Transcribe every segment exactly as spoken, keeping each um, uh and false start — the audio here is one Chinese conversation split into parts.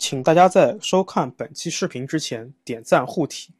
请大家在收看本期视频之前点赞护体。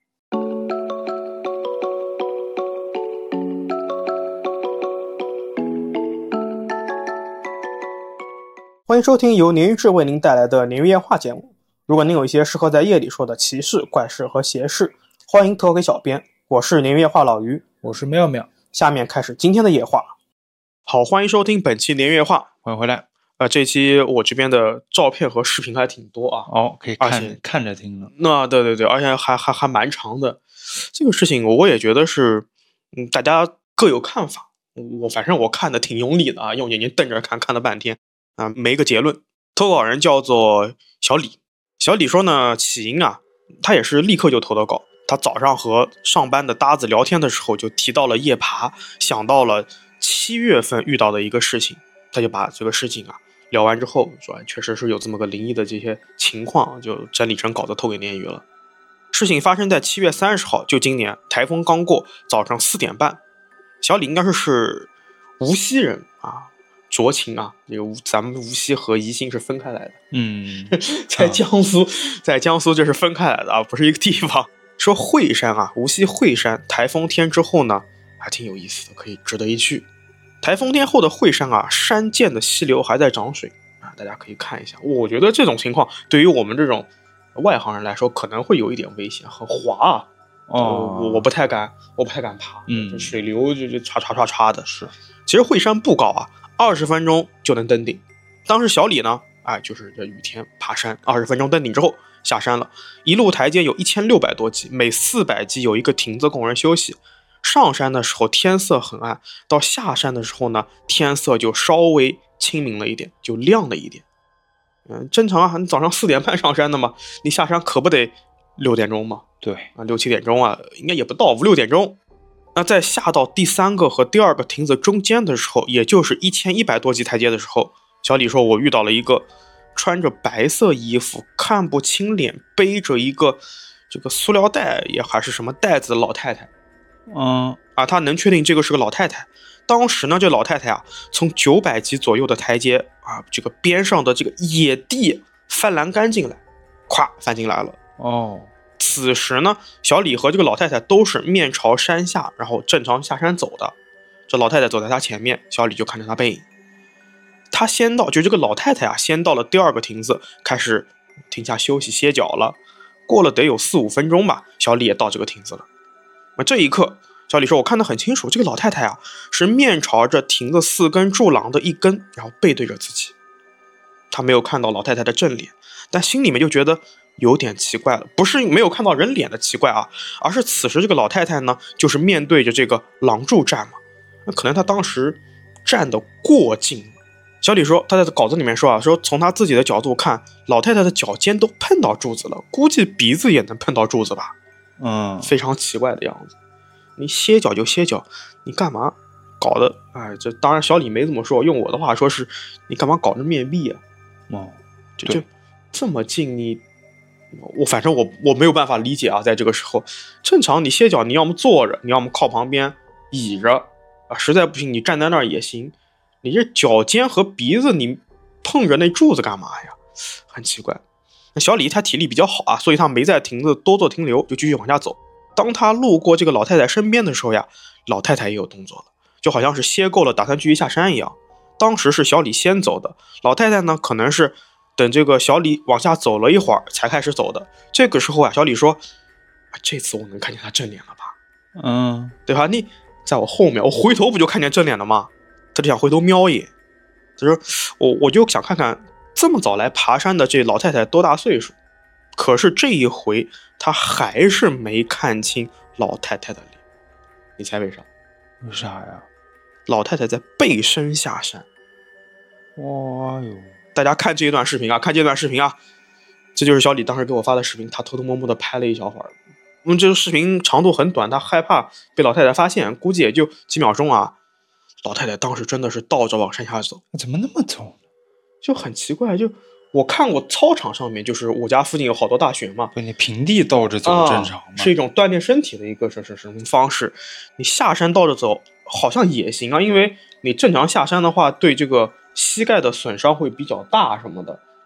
欢迎收听由鲶鱼志为您带来的鲶鱼夜话节目。如果您有一些适合在夜里说的奇事、怪事和邪事，欢迎投给小编。我是鲶鱼夜话老于， 我是妙妙。 下面开始今天的夜话。好，欢迎收听本期鲶鱼夜话， 欢迎回来。 呃，这期我这边的照片和视频还挺多啊。 哦，可以看看着听了。 那对对对，而且还还还蛮长的。这个事情我也觉得是，嗯，大家各有看法。我反正我看的挺用力的啊，用眼睛瞪着看，看了半天啊，没个结论。投稿人叫做小李，小李说呢，起因啊，他也是立刻就投的稿。他早上和上班的搭子聊天的时候，就提到了夜爬，想到了七月份遇到的一个事情，他就把这个事情啊。聊完之后说确实是有这么个灵异的这些情况，就整理成稿子投给鲶鱼了。事情发生在七月三十号，就今年台风刚过，早上四点半。小李应该是是无锡人啊，酌情啊，这个咱们无锡和宜兴是分开来的。 嗯， 在江苏，在江苏这是分开来的啊，不是一个地方。说惠山啊，无锡惠山台风天之后呢，还挺有意思的，可以值得一去。台风天后的惠山啊，山涧的溪流还在涨水啊，大家可以看一下。我觉得这种情况对于我们这种外行人来说，可能会有一点危险，很滑啊。 哦， 我我不太敢，我不太敢爬。 嗯， 这水流就就唰唰唰唰的。 是， 其实惠山不高啊，二十分钟就能登顶。当时小李呢，哎，就是这雨天爬山，二十分钟登顶之后下山了。一路台阶有一千六百多级，每四百级有一个亭子供人休息。上山的时候天色很暗，到下山的时候呢，天色就稍微清明了一点，就亮了一点。嗯，正常啊，你早上四点半上山的嘛，你下山可不得六点钟嘛？ 对啊，六七点钟啊，应该也不到五六点钟。那在下到第三个和第二个亭子中间的时候，也就是一千一百多级台阶的时候，小李说我遇到了一个穿着白色衣服、看不清脸、背着一个这个塑料袋也还是什么袋子的老太太。 嗯啊，他能确定这个是个老太太。当时呢，这老太太啊，从九百级左右的台阶啊，这个边上的这个野地翻栏杆进来，咵翻进来了。 哦， 此时呢，小李和这个老太太都是面朝山下，然后正常下山走的。这老太太走在他前面，小李就看着他背影。他先到，就这个老太太啊，先到了第二个亭子，开始停下休息歇脚了。过了得有四五分钟吧，小李也到这个亭子了。那这一刻，小李说我看得很清楚，这个老太太啊是面朝着亭子四根柱廊的一根，然后背对着自己。他没有看到老太太的正脸，但心里面就觉得有点奇怪了，不是没有看到人脸的奇怪啊，而是此时这个老太太呢就是面对着这个廊柱站嘛，那可能她当时站得过近了。小李说他在稿子里面说啊，说从他自己的角度看，老太太的脚尖都碰到柱子了，估计鼻子也能碰到柱子吧。 嗯， 非常奇怪的样子。你歇脚就歇脚，你干嘛搞的？哎，这当然小李没这么说，用我的话说是，你干嘛搞着面壁啊？ 哦， 就就这么近，你我反正我我没有办法理解啊。在这个时候，正常你歇脚，你要么坐着，你要么靠旁边倚着啊，实在不行你站在那儿也行。你这脚尖和鼻子你碰着那柱子干嘛呀？很奇怪。那小李他体力比较好啊，所以他没在亭子多做停留，就继续往下走。当他路过这个老太太身边的时候呀，老太太也有动作了，就好像是歇够了打算继续下山一样。当时是小李先走的，老太太呢可能是等这个小李往下走了一会儿才开始走的。这个时候啊，小李说这次我能看见他正脸了吧？ 嗯， 对吧？你在我后面，我回头不就看见正脸了吗？他就想回头瞄一眼，他说我我就想看看这么早来爬山的这老太太多大岁数。可是这一回他还是没看清老太太的脸。你猜为啥？ 为啥呀？ 老太太在背身下山。 哇哟！ 大家看这一段视频啊，看这段视频啊，这就是小李当时给我发的视频，他偷偷摸摸的拍了一小会儿。因为这个视频长度很短，他害怕被老太太发现，估计也就几秒钟啊。老太太当时真的是倒着往山下走。 怎么那么走？ 就很奇怪，就我看过操场上面，就是我家附近有好多大学嘛， 对，你平地倒着走正常吗？ 啊、是一种锻炼身体的一个是是什么方式？你下山倒着走好像也行啊，因为你正常下山的话，对这个膝盖的损伤会比较大什么的。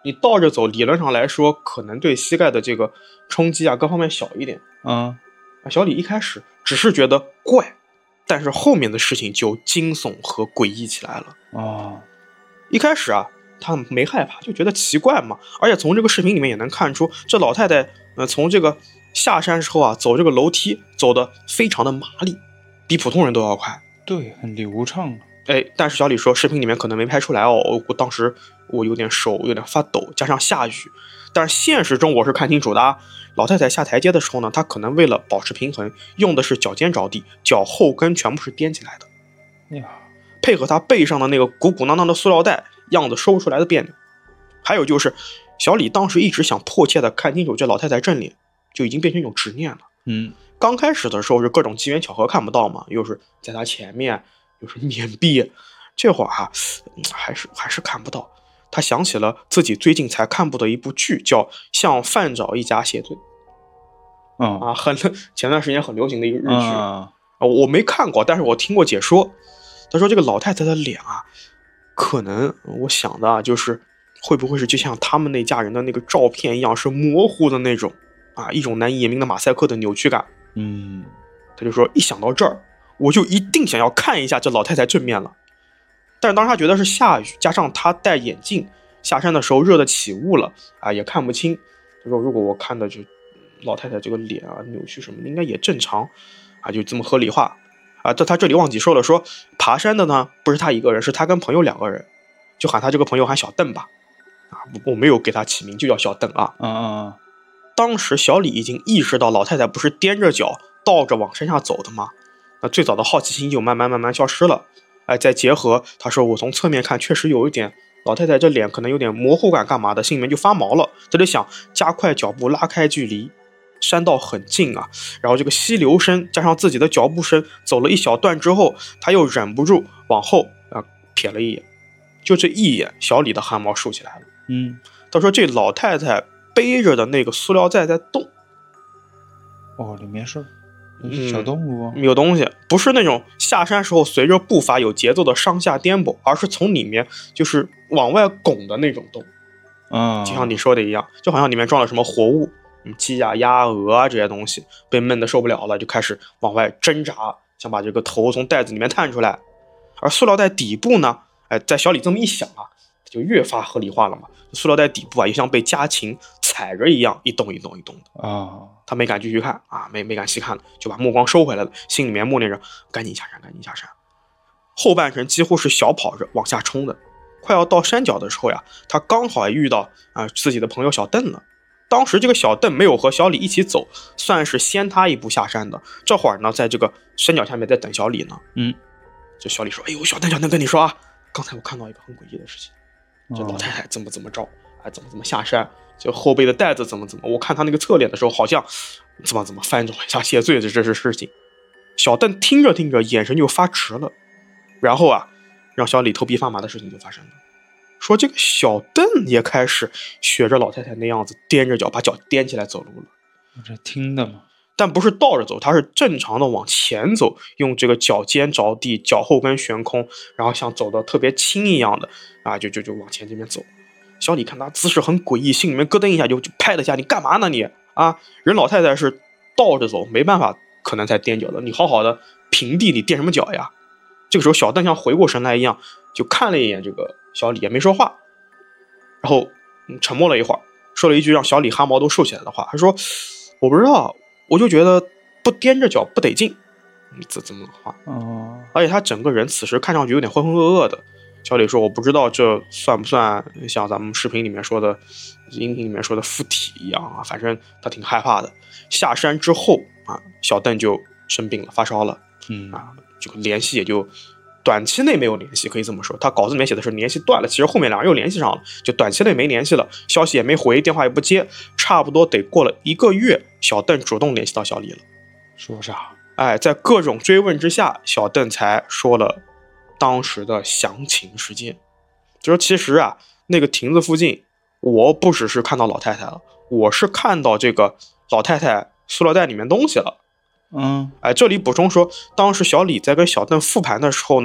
你倒着走，理论上来说，可能对膝盖的这个冲击啊，各方面小一点。 嗯， 小李一开始只是觉得怪，但是后面的事情就惊悚和诡异起来了。 哦， 一开始啊，他没害怕，就觉得奇怪嘛。而且从这个视频里面也能看出，这老太太，呃，从这个下山时候啊，走这个楼梯走得非常的麻利，比普通人都要快。 对，很流畅啊。 哎，但是小李说视频里面可能没拍出来哦，我当时我有点手有点发抖，加上下雨，但是现实中我是看清楚的啊。老太太下台阶的时候呢，她可能为了保持平衡，用的是脚尖着地，脚后跟全部是踮起来的， 呀， 配合她背上的那个鼓鼓囊囊的塑料袋，样子说不出来的别扭。还有就是小李当时一直想迫切的看清楚这老太太正脸，就已经变成一种执念了。 嗯， 刚开始的时候是各种机缘巧合看不到嘛，又是在她前面，又是面壁，这会儿啊，还是还是看不到。他想起了自己最近才看过的一部剧，叫《向范找一家谢罪》。 嗯啊，很前段时间很流行的一个日剧。 啊， 我没看过，但是我听过解说。他说这个老太太的脸啊，可能我想的啊，就是会不会是就像他们那家人的那个照片一样，是模糊的那种啊，一种难以言明的马赛克的扭曲感。 嗯， 他就说一想到这儿，我就一定想要看一下这老太太正面了。但是当时他觉得是下雨，加上他戴眼镜，下山的时候热的起雾了啊，也看不清。他说如果我看的就老太太这个脸啊扭曲什么的，应该也正常啊，就这么合理化啊。这他这里忘记说了，说爬山的呢不是他一个人，是他跟朋友两个人，就喊他这个朋友喊小邓吧。啊，我没有给他起名，就叫小邓啊。 嗯嗯， 当时小李已经意识到老太太不是踮着脚倒着往山下走的吗？那最早的好奇心就慢慢慢慢消失了。哎，再结合他说我从侧面看确实有一点老太太这脸可能有点模糊感干嘛的，心里面就发毛了。他就想加快脚步拉开距离，山道很近啊，然后这个溪流声加上自己的脚步声，走了一小段之后，他又忍不住往后啊瞥了一眼，就这一眼，小李的汗毛竖起来了。 嗯， 他说这老太太背着的那个塑料袋在动。 哦，里面是小动物、 嗯，有东西，不是那种下山时候随着步伐有节奏的上下颠簸，而是从里面就是往外拱的那种动。 啊， 就像你说的一样，就好像里面装了什么活物，嗯，鸡啊、鸭、鹅啊这些东西被闷得受不了了，就开始往外挣扎，想把这个头从袋子里面探出来。而塑料袋底部呢，哎，在小李这么一想啊，就越发合理化了嘛。塑料袋底部啊，也像被家禽踩着一样，一动一动一动的啊。 他没敢继续看啊，没没敢细看了，就把目光收回来了，心里面默念着赶紧下山，赶紧下山。后半程几乎是小跑着往下冲的，快要到山脚的时候呀，他刚好也遇到啊、呃、自己的朋友小邓了。当时这个小邓没有和小李一起走，算是先他一步下山的。这会儿呢，在这个山脚下面在等小李呢。 嗯， 这小李说：“哎呦，小邓，小邓，跟你说啊，刚才我看到一个很诡异的事情，这老太太怎么怎么着，哎，怎么怎么下山。”就后背的袋子怎么怎么，我看他那个侧脸的时候，好像怎么怎么翻着往下谢罪的这是事情。小邓听着听着，眼神就发直了，然后啊，让小李头皮发麻的事情就发生了。说这个小邓也开始学着老太太那样子踮着脚，把脚踮起来走路了。 我这听的嘛， 但不是倒着走，他是正常的往前走，用这个脚尖着地，脚后跟悬空，然后像走的特别轻一样的啊，就就就往前这边走。小李看他姿势很诡异，心里面咯噔一下就就拍了下，你干嘛呢你啊？人老太太是倒着走，没办法，可能才踮脚的。你好好的平地，你踮什么脚呀？这个时候小邓像回过神来一样，就看了一眼这个小李，也没说话，然后、嗯、沉默了一会儿，说了一句让小李汗毛都竖起来的话，他说：“我不知道，我就觉得不踮着脚不得劲。”这这么话， 哦， 而且他整个人此时看上去有点浑浑噩噩的。小李说：“我不知道这算不算像咱们视频里面说的、音频里面说的附体一样啊？反正他挺害怕的。下山之后啊，小邓就生病了，发烧了。 嗯啊，这个联系也就短期内没有联系，可以这么说。他稿子里面写的是联系断了，其实后面两人又联系上了，就短期内没联系了，消息也没回，电话也不接，差不多得过了一个月，小邓主动联系到小李了。 说啥？ 哎，在各种追问之下，小邓才说了当时的详情事件。就说其实啊，那个亭子附近，我不只是看到老太太了，我是看到这个老太太塑料袋里面东西了。 嗯， 哎，这里补充说，当时小李在跟小邓复盘的时候呢，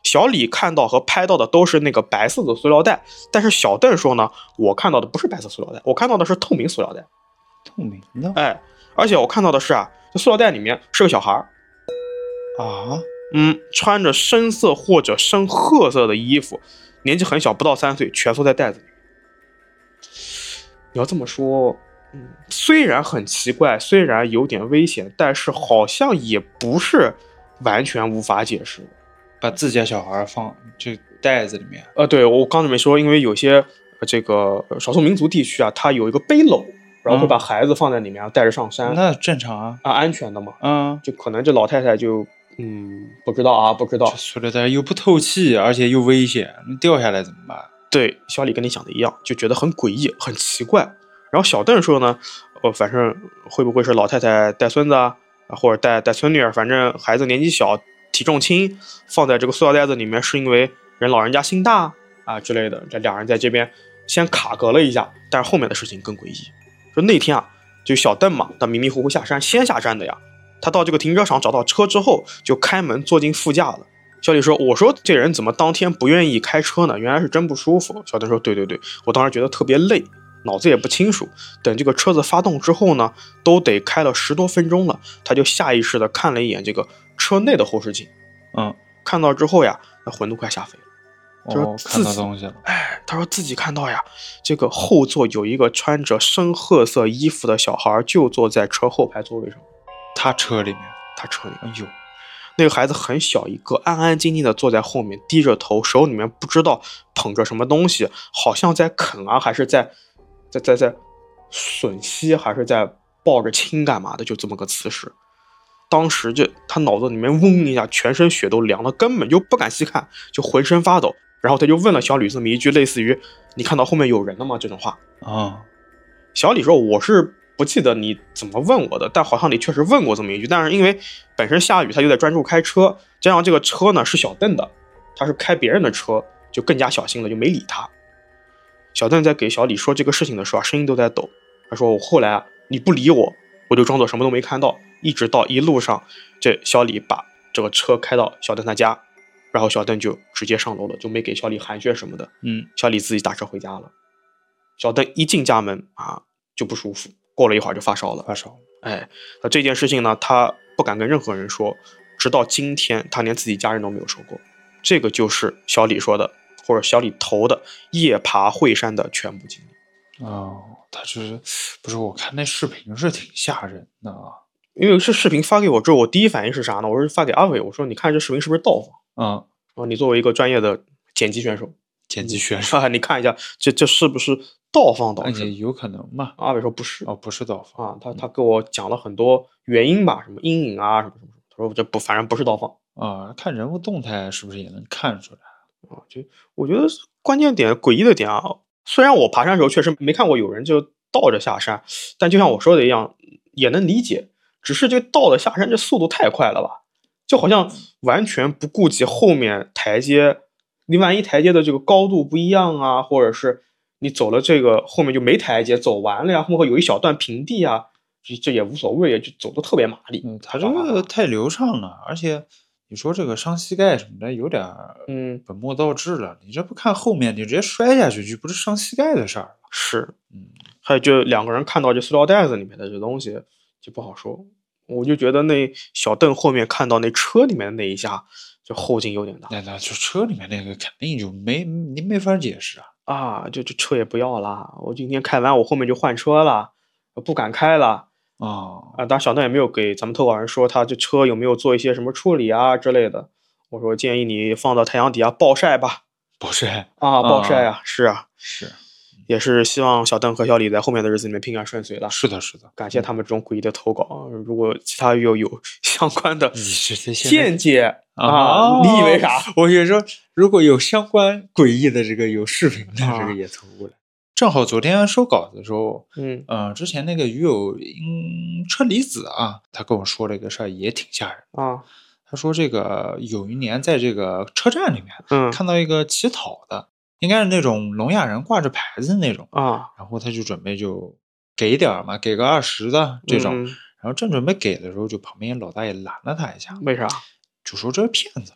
小李看到和拍到的都是那个白色的塑料袋，但是小邓说呢，我看到的不是白色塑料袋，我看到的是透明塑料袋。 透明的？ 哎，而且我看到的是啊，这塑料袋里面是个小孩啊， 嗯，穿着深色或者深褐色的衣服，年纪很小，不到三岁，蜷缩在袋子里。你要这么说，嗯，虽然很奇怪，虽然有点危险，但是好像也不是完全无法解释。 把自家小孩放这袋子里面？ 呃，对，我刚才没说，因为有些、呃、这个少数民族地区啊，它有一个背篓，然后会把孩子放在里面，带着上山。 那正常啊， 啊，安全的嘛。 嗯， 就可能这老太太就嗯不知道啊，不知道。 这塑料袋又不透气，而且又危险，你掉下来怎么办？ 对，小李跟你想的一样，就觉得很诡异，很奇怪。然后小邓说呢，呃，反正会不会是老太太带孙子啊，或者带带孙女儿，反正孩子年纪小，体重轻，放在这个塑料袋子里面，是因为人老人家心大啊之类的。这两人在这边先卡壳了一下，但是后面的事情更诡异。说那天啊，就小邓嘛，他迷迷糊糊下山，先下山的呀。他到这个停车场找到车之后，就开门坐进副驾了。小李说：“我说这人怎么当天不愿意开车呢？原来是真不舒服。”小邓说：“对对对，我当时觉得特别累，脑子也不清楚。等这个车子发动之后呢，都得开了十多分钟了。”他就下意识的看了一眼这个车内的后视镜， 嗯， 看到之后呀，那魂都快吓飞了。 哦，看到东西了。 哎，他说自己看到呀，这个后座有一个穿着深褐色衣服的小孩，就坐在车后排座位上。 他车里面， 他车里面。 哎呦， 那个孩子很小一个，安安静静的坐在后面，低着头，手里面不知道捧着什么东西，好像在啃啊，还是在在在在吮吸，还是在抱着亲干嘛的，就这么个姿势。当时这他脑子里面嗡一下，全身血都凉了，根本就不敢细看，就浑身发抖。然后他就问了小李这么一句类似于“你看到后面有人了吗”这种话啊。 小李说：“我是不记得你怎么问我的，但好像你确实问过这么一句。但是因为本身下雨，他就在专注开车，加上这个车呢是小邓的，他是开别人的车，就更加小心了，就没理他。”小邓在给小李说这个事情的时候，声音都在抖。他说：“我后来啊，你不理我，我就装作什么都没看到，一直到一路上，这小李把这个车开到小邓他家。”然后小邓就直接上楼了，就没给小李寒暄什么的。 嗯， 小李自己打车回家了。小邓一进家门啊就不舒服，过了一会儿就发烧了。 发烧。 哎，那这件事情呢，他不敢跟任何人说，直到今天，他连自己家人都没有说过。这个就是小李说的，或者小李投的夜爬惠山的全部经历。 哦，他就是不是？我看那视频是挺吓人的啊。 因为是视频发给我之后，我第一反应是啥呢？我是发给阿伟，我说你看这视频是不是盗仿？ 嗯， 啊，你作为一个专业的剪辑选手， 剪辑选手， 啊，你看一下这这是不是盗仿导致？ 有可能嘛？ 阿伟说不是， 哦，不是盗仿啊，他他给我讲了很多原因吧，什么阴影啊，什么什么，他说这不，反正不是盗仿啊。看人物动态是不是也能看出来啊？就我觉得关键点、诡异的点啊，虽然我爬山的时候确实没看过有人就倒着下山，但就像我说的一样，也能理解。只是这倒着下山这速度太快了吧，就好像完全不顾及后面台阶，你万一台阶的这个高度不一样啊，或者是你走了这个后面就没台阶，走完了呀，会不会有一小段平地啊？这这也无所谓，就走得特别麻利。 嗯，他这个太流畅了，而且你说这个伤膝盖什么的，有点嗯本末倒置了。你这不看后面，你直接摔下去，就不是伤膝盖的事儿了。 是， 嗯， 还有就两个人看到这塑料袋子里面的这东西。就不好说，我就觉得那小邓后面看到那车里面的那一下，就后劲有点大。 那那就车里面那个肯定就没你没法解释啊！ 啊，就这车也不要了，我今天开完我后面就换车了，不敢开了。 哦， 啊，当然小邓也没有给咱们投稿人说他这车有没有做一些什么处理啊之类的。我说建议你放到太阳底下暴晒吧。 暴晒啊，暴晒啊，是啊， 是。 也是希望小邓和小李在后面的日子里面平安顺遂了。 是的，是的， 感谢他们这种诡异的投稿。嗯、如果其他又有相关的见解啊、 哦，你以为啥？ 我跟你说，如果有相关诡异的这个有视频的这个也投过来。啊、正好昨天收稿子的时候， 嗯呃，之前那个鱼友嗯车厘子啊，他跟我说了一个事儿，也挺吓人啊。 他说这个有一年在这个车站里面， 嗯， 看到一个乞讨的。应该是那种聋哑人挂着牌子那种啊， 然后他就准备就给点嘛，给个二十的这种、 嗯， 然后正准备给的时候，就旁边老大爷拦了他一下。 为啥？ 就说这是骗子。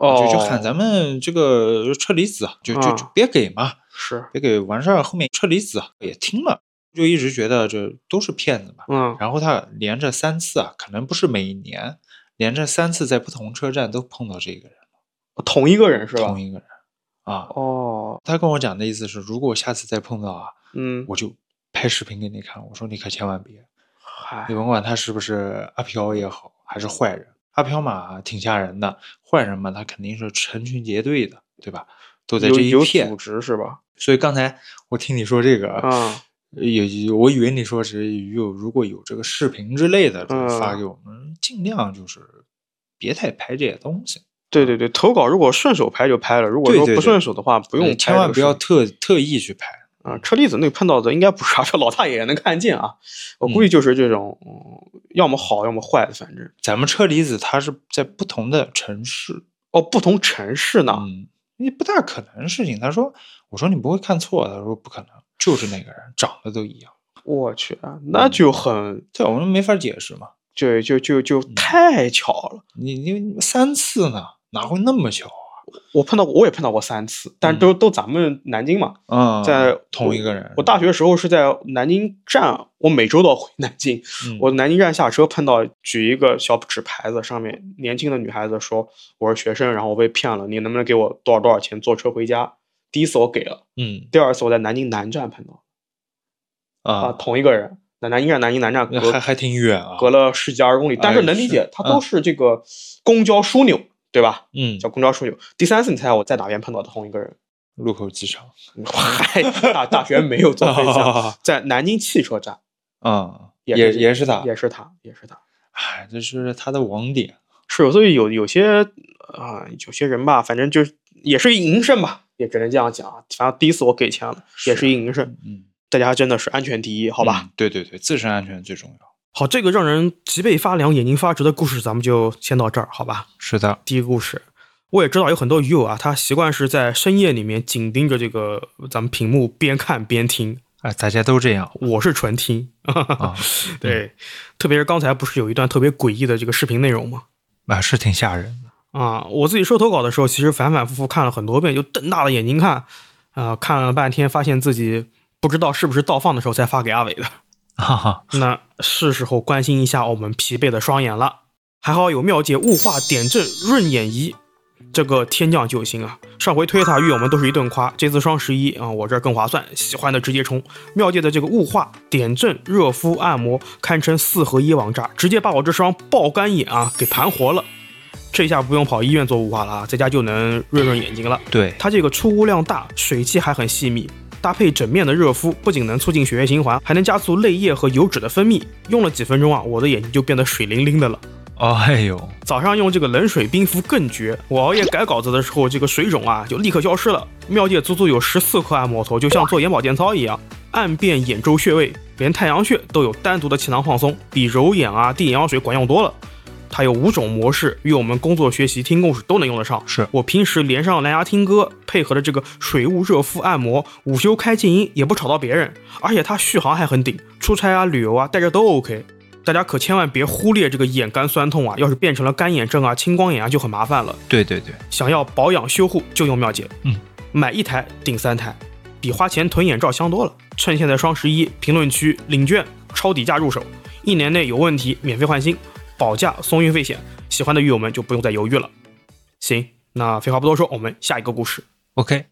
哦， 就就喊咱们这个车厘子，就就就别给嘛， 是别给，完事儿后面车厘子也听了，就一直觉得这都是骗子嘛。 嗯， 然后他连着三次啊，可能不是每一年，连着三次在不同车站都碰到这个人了， 同一个人是吧？ 同一个人啊。 哦， 他跟我讲的意思是，如果我下次再碰到啊， 嗯， 我就拍视频给你看。我说你可千万别， 嗨， 你甭管他是不是阿飘也好，还是坏人。阿飘嘛挺吓人的，坏人嘛他肯定是成群结队的，对吧？都在这一片， 有组织是吧？ 所以刚才我听你说这个， 嗯， 有我以为你说是有如果有这个视频之类的， 嗯， 发给我们，尽量就是别太拍这些东西。 对对对，投稿如果顺手拍就拍了，如果说不顺手的话， 对对对不用拍， 千万不要特特意去拍。 啊，车厘子那个碰到的应该不是啊，这老大爷也能看见啊。我估计就是这种，嗯、要么好，要么坏的，反正。 咱们车厘子它是在不同的城市哦，不同城市呢， 嗯，也不大可能事情。他说，我说你不会看错，他说不可能，就是那个人长得都一样。 我去，那就很， 对，我们没法解释嘛， 就就就就太巧了。 嗯、你你三次呢，哪会那么巧？ 我碰到过，我也碰到过三次，但都、嗯、都咱们南京嘛， 嗯， 在同一个人。 我大学的时候是在南京站，我每周都要回南京。嗯、我南京站下车碰到举一个小纸牌子，上面年轻的女孩子说我是学生，然后我被骗了，你能不能给我多少多少钱坐车回家？第一次我给了， 嗯， 第二次我在南京南站碰到， 啊， 啊同一个人。在南京站南京南站隔还还挺远啊， 隔了十几二十公里，但是能理解，它都是这个公交枢纽。对吧？ 嗯， 叫公交枢纽。第三次你猜我在哪边碰到的同一个人？ 禄口机场。 嗨，大大学没有做分享，在南京汽车站。 嗯， 也也也是他， 也是他，也是他。 哎，这是他的网点。 是，所以有有些啊、呃，有些人吧，反正就是也是营生吧，也只能这样讲。反正第一次我给钱了，也是营生。 嗯， 大家真的是安全第一，好吧？ 嗯、对对对，自身安全最重要。 好，这个让人脊背发凉、眼睛发直的故事，咱们就先到这儿，好吧？ 是的， 第一个故事，我也知道有很多鱼友啊，他习惯是在深夜里面紧盯着这个咱们屏幕，边看边听。 啊，大家都这样， 我是纯听。 啊、 对、嗯，特别是刚才不是有一段特别诡异的这个视频内容吗？ 啊，是挺吓人的啊！我自己收投稿的时候，其实反反复复看了很多遍，就瞪大了眼睛看，啊、呃，看了半天，发现自己不知道是不是倒放的时候才发给阿伟的。 哈哈， 那是时候关心一下我们疲惫的双眼了。还好有妙姐雾化点阵润眼仪，这个天降救星啊！上回推塔遇我们都是一顿夸，这次双十一啊，我这儿更划算，喜欢的直接冲。妙姐的这个雾化点阵热敷按摩，堪称四合一王炸，直接把我这双爆干眼啊给盘活了。这下不用跑医院做雾化了啊，在家就能润润眼睛了。 对， 它这个出污量大，水汽还很细密。搭配整面的热敷，不仅能促进血液循环，还能加速泪液和油脂的分泌。用了几分钟啊，我的眼睛就变得水灵灵的了。 哦，哎呦， 早上用这个冷水冰敷更绝。我熬夜改稿子的时候，这个水肿啊就立刻消失了。妙界足足有十四颗按摩头，就像做眼保健操一样，按遍眼周穴位，连太阳穴都有单独的气囊放松，比揉眼啊滴眼药水管用多了。它有五种模式，与我们工作、学习、听故事都能用得上。 是我平时连上蓝牙听歌，配合的这个水雾热敷按摩，午休开静音也不吵到别人，而且它续航还很顶，出差啊、旅游啊带着都 OK。大家可千万别忽略这个眼干酸痛啊，要是变成了干眼症啊、青光眼啊就很麻烦了。 对对对， 想要保养修护就用妙姐， 嗯， 买一台顶三台，比花钱囤眼罩香多了。趁现在双十一，评论区领券超底价入手，一年内有问题免费换新。保价送运费险，喜欢的鱼友们就不用再犹豫了。行，那废话不多说，我们下一个故事。 OK，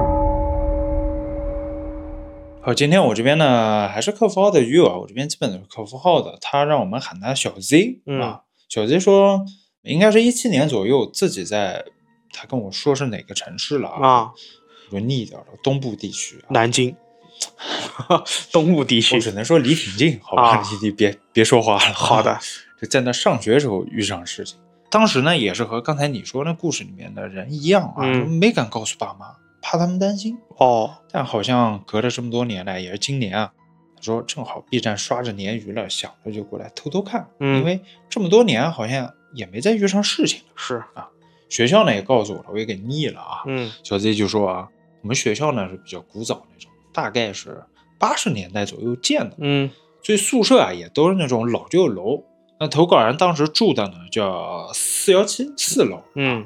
好，今天我这边呢还是客服号的鱼友啊，我这边基本都是客服号的，他让我们喊他小 Z、嗯、啊。小 Z 说应该是一七年左右，自己在，他跟我说是哪个城市了啊？ 啊我说腻掉了，东部地区、啊， 南京。东部地区， 我只能说离挺近，好吧？啊、你你别别说话了。 好的。 就在那上学的时候遇上事情，当时呢也是和刚才你说那故事里面的人一样啊，嗯、没敢告诉爸妈，怕他们担心。 哦， 但好像隔了这么多年来，也是今年啊，他说正好 B 站刷着鲶鱼了，想着就过来偷偷看， 嗯、 因为这么多年好像也没再遇上事情。 是啊，学校呢也告诉我了，我也给腻了啊。 嗯， 小 Z 就说啊，我们学校呢是比较古早那种，大概是八十年代左右建的， 嗯， 所以宿舍啊也都是那种老旧楼。那投稿人当时住的呢叫四一七四楼， 嗯，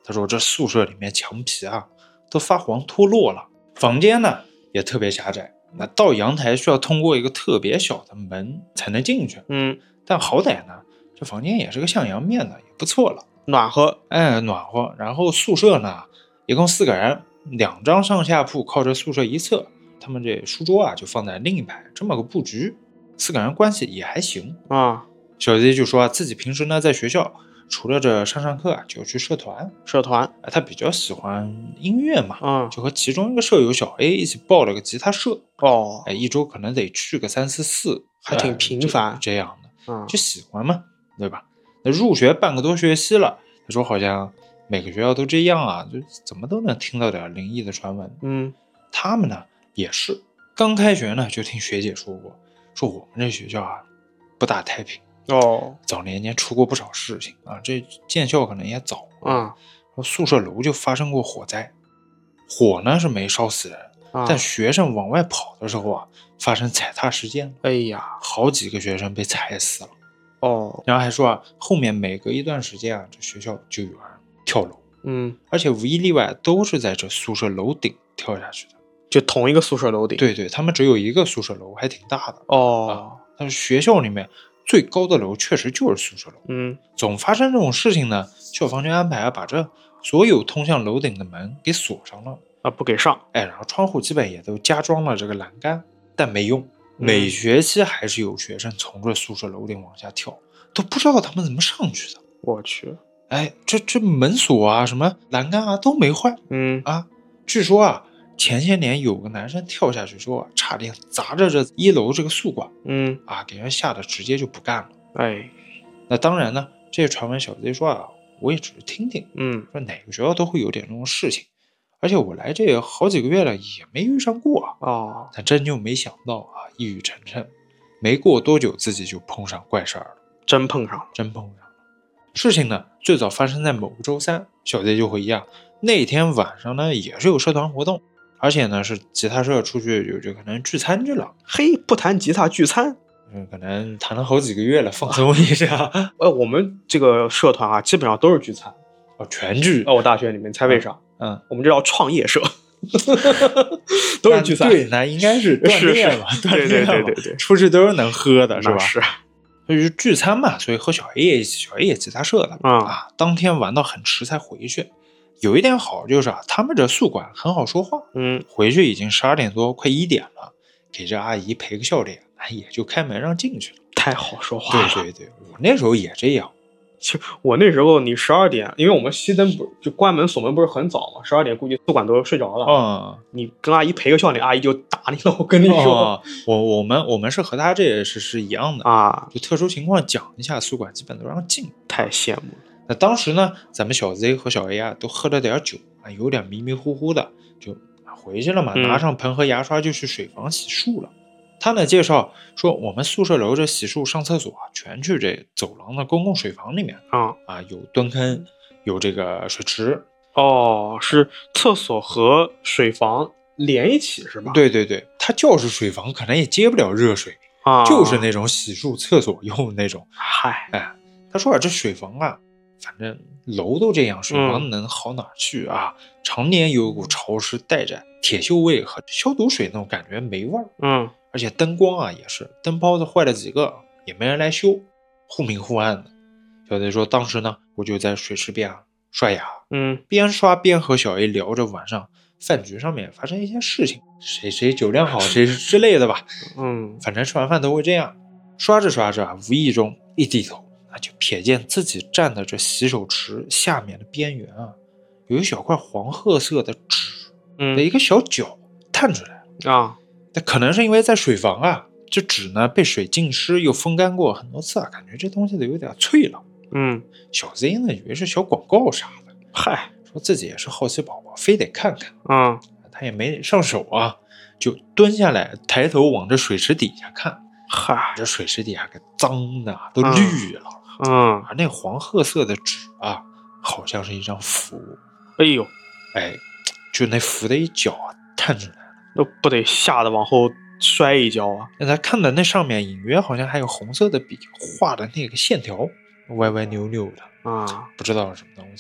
他说这宿舍里面墙皮啊都发黄脱落了，房间呢也特别狭窄，那到阳台需要通过一个特别小的门才能进去。 嗯， 但好歹呢，这房间也是个向阳面的，也不错了， 暖和。 哎，暖和。然后宿舍呢，一共四个人，两张上下铺靠着宿舍一侧，他们这书桌啊就放在另一排，这么个布局，四个人关系也还行啊。 小 Z 就说啊，自己平时呢在学校除了这上上课啊，就去社团， 社团， 啊，他比较喜欢音乐嘛， 嗯， 就和其中一个舍友小 A 一起报了个吉他社， 哦， 哎，一周可能得去个三四次， 还挺频繁， 哎、这样的， 嗯， 就喜欢嘛，对吧？那入学半个多学期了，他说好像每个学校都这样啊，就怎么都能听到点灵异的传闻， 嗯， 他们呢也是刚开学呢就听学姐说过，说我们这学校啊不大太平。 哦， 早年间出过不少事情啊，这建校可能也早， 嗯， 宿舍楼就发生过火灾，火呢是没烧死人， 啊、 但学生往外跑的时候啊，发生踩踏事件， 哎呀， 好几个学生被踩死了。 哦， 然后还说啊，后面每隔一段时间啊，这学校就有人跳楼， 嗯， 而且无一例外都是在这宿舍楼顶跳下去的， 就同一个宿舍楼顶。 对对，他们只有一个宿舍楼，还挺大的哦， 啊，但是学校里面最高的楼确实就是宿舍楼。 嗯， 总发生这种事情呢，校方就安排啊，把这所有通向楼顶的门给锁上了啊，不给上。 哎，然后窗户基本也都加装了这个栏杆，但没用，每学期还是有学生从这宿舍楼顶往下跳，都不知道他们怎么上去的。 我去， 哎，这这门锁啊，什么栏杆啊都没坏。 嗯啊，据说啊，前些年有个男生跳下去之后啊，差点砸着这一楼这个宿管， 嗯啊，给人吓得直接就不干了。 哎， 那当然呢，这些传闻小 Z 说啊，我也只是听听， 嗯， 说哪个学校都会有点这种事情，而且我来这好几个月了也没遇上过啊。 哦， 但真就没想到啊，一语成谶，没过多久自己就碰上怪事儿了， 真碰上了。 真碰上了。事情呢，最早发生在某个周三，小 Z 就回忆啊，那天晚上呢也是有社团活动，而且呢是吉他社出去有就可能聚餐去了。 嘿，不弹吉他聚餐， 嗯，可能弹了好几个月了，放松一下。 呃，我们这个社团啊，基本上都是聚餐。 哦，全聚。 哦，我大学里面，猜为啥？ 嗯， 我们这叫创业社，都是聚餐。 对，那应该是锻炼嘛，锻炼嘛， 对对对对对， 出去都是能喝的，是吧？ 是。 所以就聚餐嘛，所以和小 A 也一起，小 A 也吉他社的、 嗯、 啊。当天玩到很迟才回去，有一点好就是啊，他们这宿管很好说话。 嗯， 回去已经十二点多，快一点了，给这阿姨赔个笑脸，也就开门让进去了。 太好说话了。 对对对，我那时候也这样。 就我那时候，你十二点，因为我们熄灯不就关门锁门不是很早嘛，十二点估计宿管都睡着了。 嗯， 你跟阿姨赔个笑脸，阿姨就打你了。我跟你说， 哦、我我们我们是和他这也是是一样的啊， 就特殊情况讲一下，宿管基本都让进。 太羡慕了。 那当时呢，咱们小 Z 和小 A 啊都喝了点酒啊，有点迷迷糊糊的，就回去了嘛， 嗯、 拿上盆和牙刷就去水房洗漱了。他呢介绍说，我们宿舍楼这洗漱上厕所啊，全去这走廊的公共水房里面啊啊，有蹲坑，有这个水池。 哦，是厕所和水房连一起是吧？ 对对对，它叫是水房，可能也接不了热水啊， 就是那种洗漱厕所用那种。 嗨， 哎，他说啊，这水房啊，反正楼都这样，水房能好哪去啊？嗯、常年有一股潮湿，带着铁锈味和消毒水那种感觉没味儿。 嗯。 而且灯光啊也是，灯泡子坏了几个，也没人来修，忽明忽暗的。小 Z 说，当时呢，我就在水池边啊刷牙， 嗯， 边刷边和小 A 聊着晚上饭局上面发生一些事情，谁谁酒量好，谁之类的吧。 嗯， 反正吃完饭都会这样。刷着刷着啊，无意中一低头，那就瞥见自己站的这洗手池下面的边缘啊，有一小块黄褐色的纸的一个小角探出来了啊。 那可能是因为在水房啊，这纸呢被水浸湿又风干过很多次啊，感觉这东西都有点脆了。 嗯， 小 Z 呢以为是小广告啥的， 嗨， 说自己也是好奇宝宝，非得看看。 嗯， 他也没上手啊，就蹲下来抬头往这水池底下看。 嗨， 这水池底下个脏的都绿了。 嗯， 而那黄褐色的纸啊，好像是一张符。 哎呦， 哎，就那符的一角啊探出来。 都不得吓得往后摔一跤啊！ 那他看的那上面隐约好像还有红色的笔画的那个线条，歪歪扭扭的啊， 不知道是什么东西。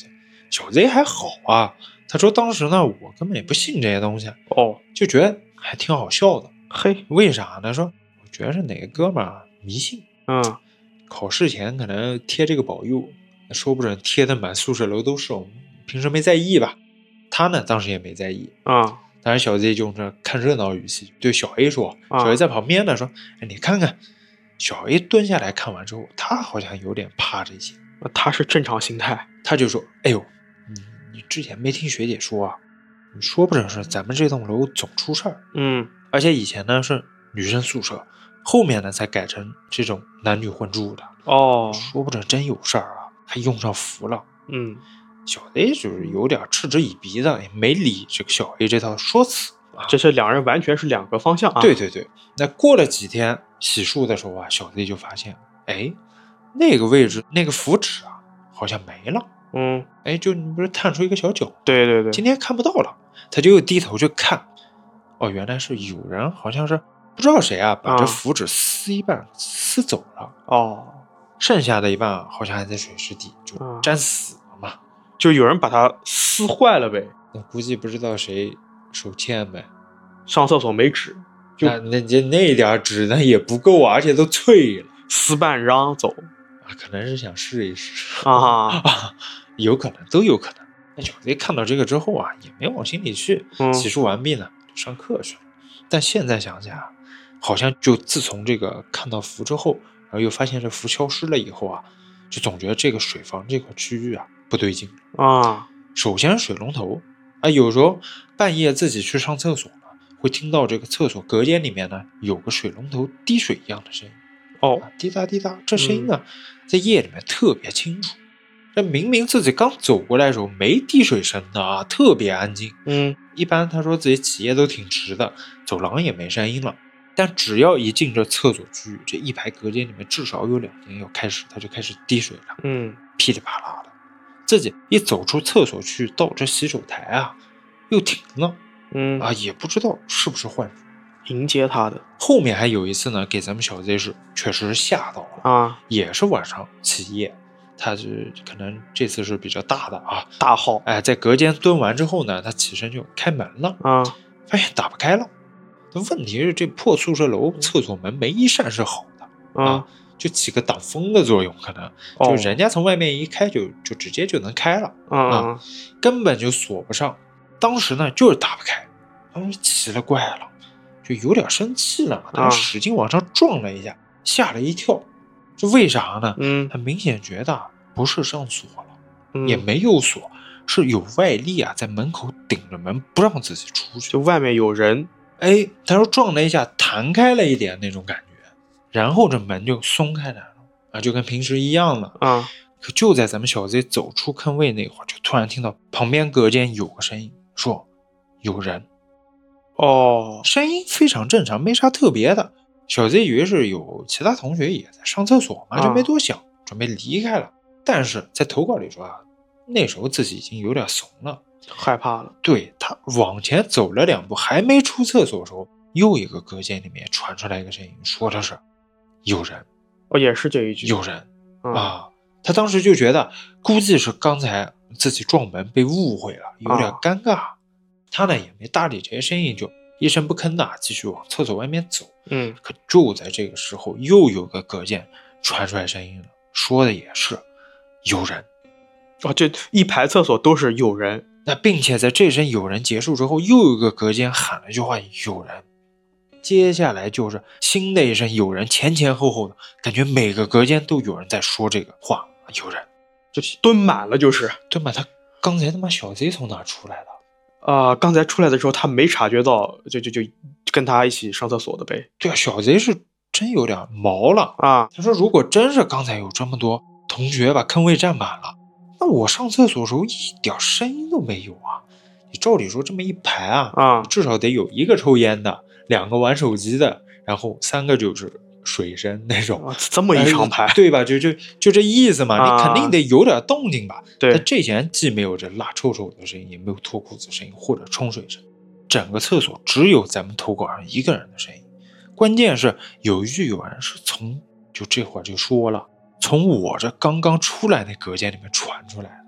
小 Z 还好啊，他说当时呢，我根本也不信这些东西， 哦， 就觉得还挺好笑的。 嘿， 为啥呢？说我觉得是哪个哥们儿迷信， 嗯， 考试前可能贴这个保佑，说不准贴的满宿舍楼都是，我们平时没在意吧。他呢，当时也没在意啊。 当然小 Z 就这看热闹语气对小 A 说， 啊、 小 A 在旁边呢说，哎，你看看。小 A 蹲下来看完之后，他好像有点怕这些。 他是正常心态， 他就说，哎呦，你你之前没听学姐说啊，你说不准是咱们这栋楼总出事儿。 嗯， 而且以前呢是女生宿舍，后面呢才改成这种男女混住的。 哦， 说不准真有事儿啊，还用上符了。 嗯， 小 A 就是有点嗤之以鼻的，也没理这个小 A 这套说辞。 这是两人完全是两个方向啊。 对对对，那过了几天洗漱的时候啊，小 Z 就发现，哎，那个位置那个符纸啊，好像没了。 嗯， 哎，就你不是探出一个小角？ 对对对， 今天看不到了，他就又低头去看。哦，原来是有人好像是不知道谁啊，把这符纸撕一半，撕走了。 哦， 剩下的一半好像还在水池底，就沾死了嘛。 就有人把它撕坏了呗。 那估计不知道谁手欠呗。 上厕所没纸，就那那那那点纸呢也不够啊，而且都脆了， 撕半张走啊，可能是想试一试啊啊，有可能都有可能。那小 Z 看到这个之后啊，也没往心里去， 嗯、 洗漱完毕呢，就上课去了。但现在想起来，好像就自从这个看到符之后，然后又发现这符消失了以后啊，就总觉得这个水房这块区域啊不对劲啊。 首先水龙头啊，有时候半夜自己去上厕所。会听到这个厕所隔间里面呢有个水龙头滴水一样的声音， 哦， 啊、滴答滴答，这声音呢、嗯、在夜里面特别清楚。这明明自己刚走过来的时候没滴水声的啊，特别安静。 嗯， 一般他说自己起夜都挺迟的，走廊也没声音了，但只要一进这厕所区域，这一排隔间里面至少有两间要开始，他就开始滴水了。 嗯， 噼里啪啦的。自己一走出厕所区到这洗手台啊，又停了。 嗯啊，也不知道是不是幻觉。 迎接他的后面还有一次呢，给咱们小 Z 是确实是吓到了啊， 也是晚上起夜，他是可能这次是比较大的啊， 大号。 哎，在隔间蹲完之后呢，他起身就开门了啊， 发现打不开了。问题是这破宿舍楼厕所门没一扇是好的啊，就起个挡风的作用，可能就人家从外面一开就就直接就能开了啊，根本就锁不上。当时呢就是打不开，当时奇了怪了，就有点生气了，他使劲往上撞了一下，吓了一跳。这为啥呢？ 嗯， 他明显觉得不是上锁了， 嗯、 也没有锁，是有外力啊在门口顶着门不让自己出去， 就外面有人。 哎，他说撞了一下，弹开了一点那种感觉，然后这门就松开来了啊，就跟平时一样了啊。 可就在咱们小 Z 走出坑位那会儿，就突然听到旁边隔间有个声音。说有人哦， 声音非常正常，没啥特别的。小 Z 以为是有其他同学也在上厕所嘛，就没多想，准备离开了。但是在投稿里说啊，那时候自己已经有点怂了， 害怕了。 对，他往前走了两步，还没出厕所的时候，又一个隔间里面传出来一个声音，说的是有人。 哦，也是这一句有人、 嗯、 啊。他当时就觉得估计是刚才自己撞门被误会了，有点尴尬、啊、他呢也没搭理这些声音，就一声不吭的继续往厕所外面走。 嗯， 可就在这个时候又有个隔间传出来声音了，说的也是有人。 哦，这一排厕所都是有人。 那并且在这声有人结束之后，又有个隔间喊了句话有人，接下来就是新的一声有人，前前后后的感觉每个隔间都有人在说这个话有人， 就蹲满了，就是蹲满。他刚才他妈小 Z 从哪出来的啊、呃？刚才出来的时候他没察觉到，就就就跟他一起上厕所的呗。 对啊，小 Z 是真有点毛了啊。 他说如果真是刚才有这么多同学把坑位占满了，那我上厕所的时候一点声音都没有啊。你照理说这么一排啊， 啊， 至少得有一个抽烟的，两个玩手机的，然后三个就是水声那种， 啊、这么一长排、 呃、对吧？就就就这意思嘛、啊、你肯定得有点动静吧。 对， 但这些既没有这拉臭臭的声音，也没有脱裤子声音或者冲水声，整个厕所只有咱们投稿上一个人的声音。关键是有一句有人是从就这会儿就说了，从我这刚刚出来那隔间里面传出来的。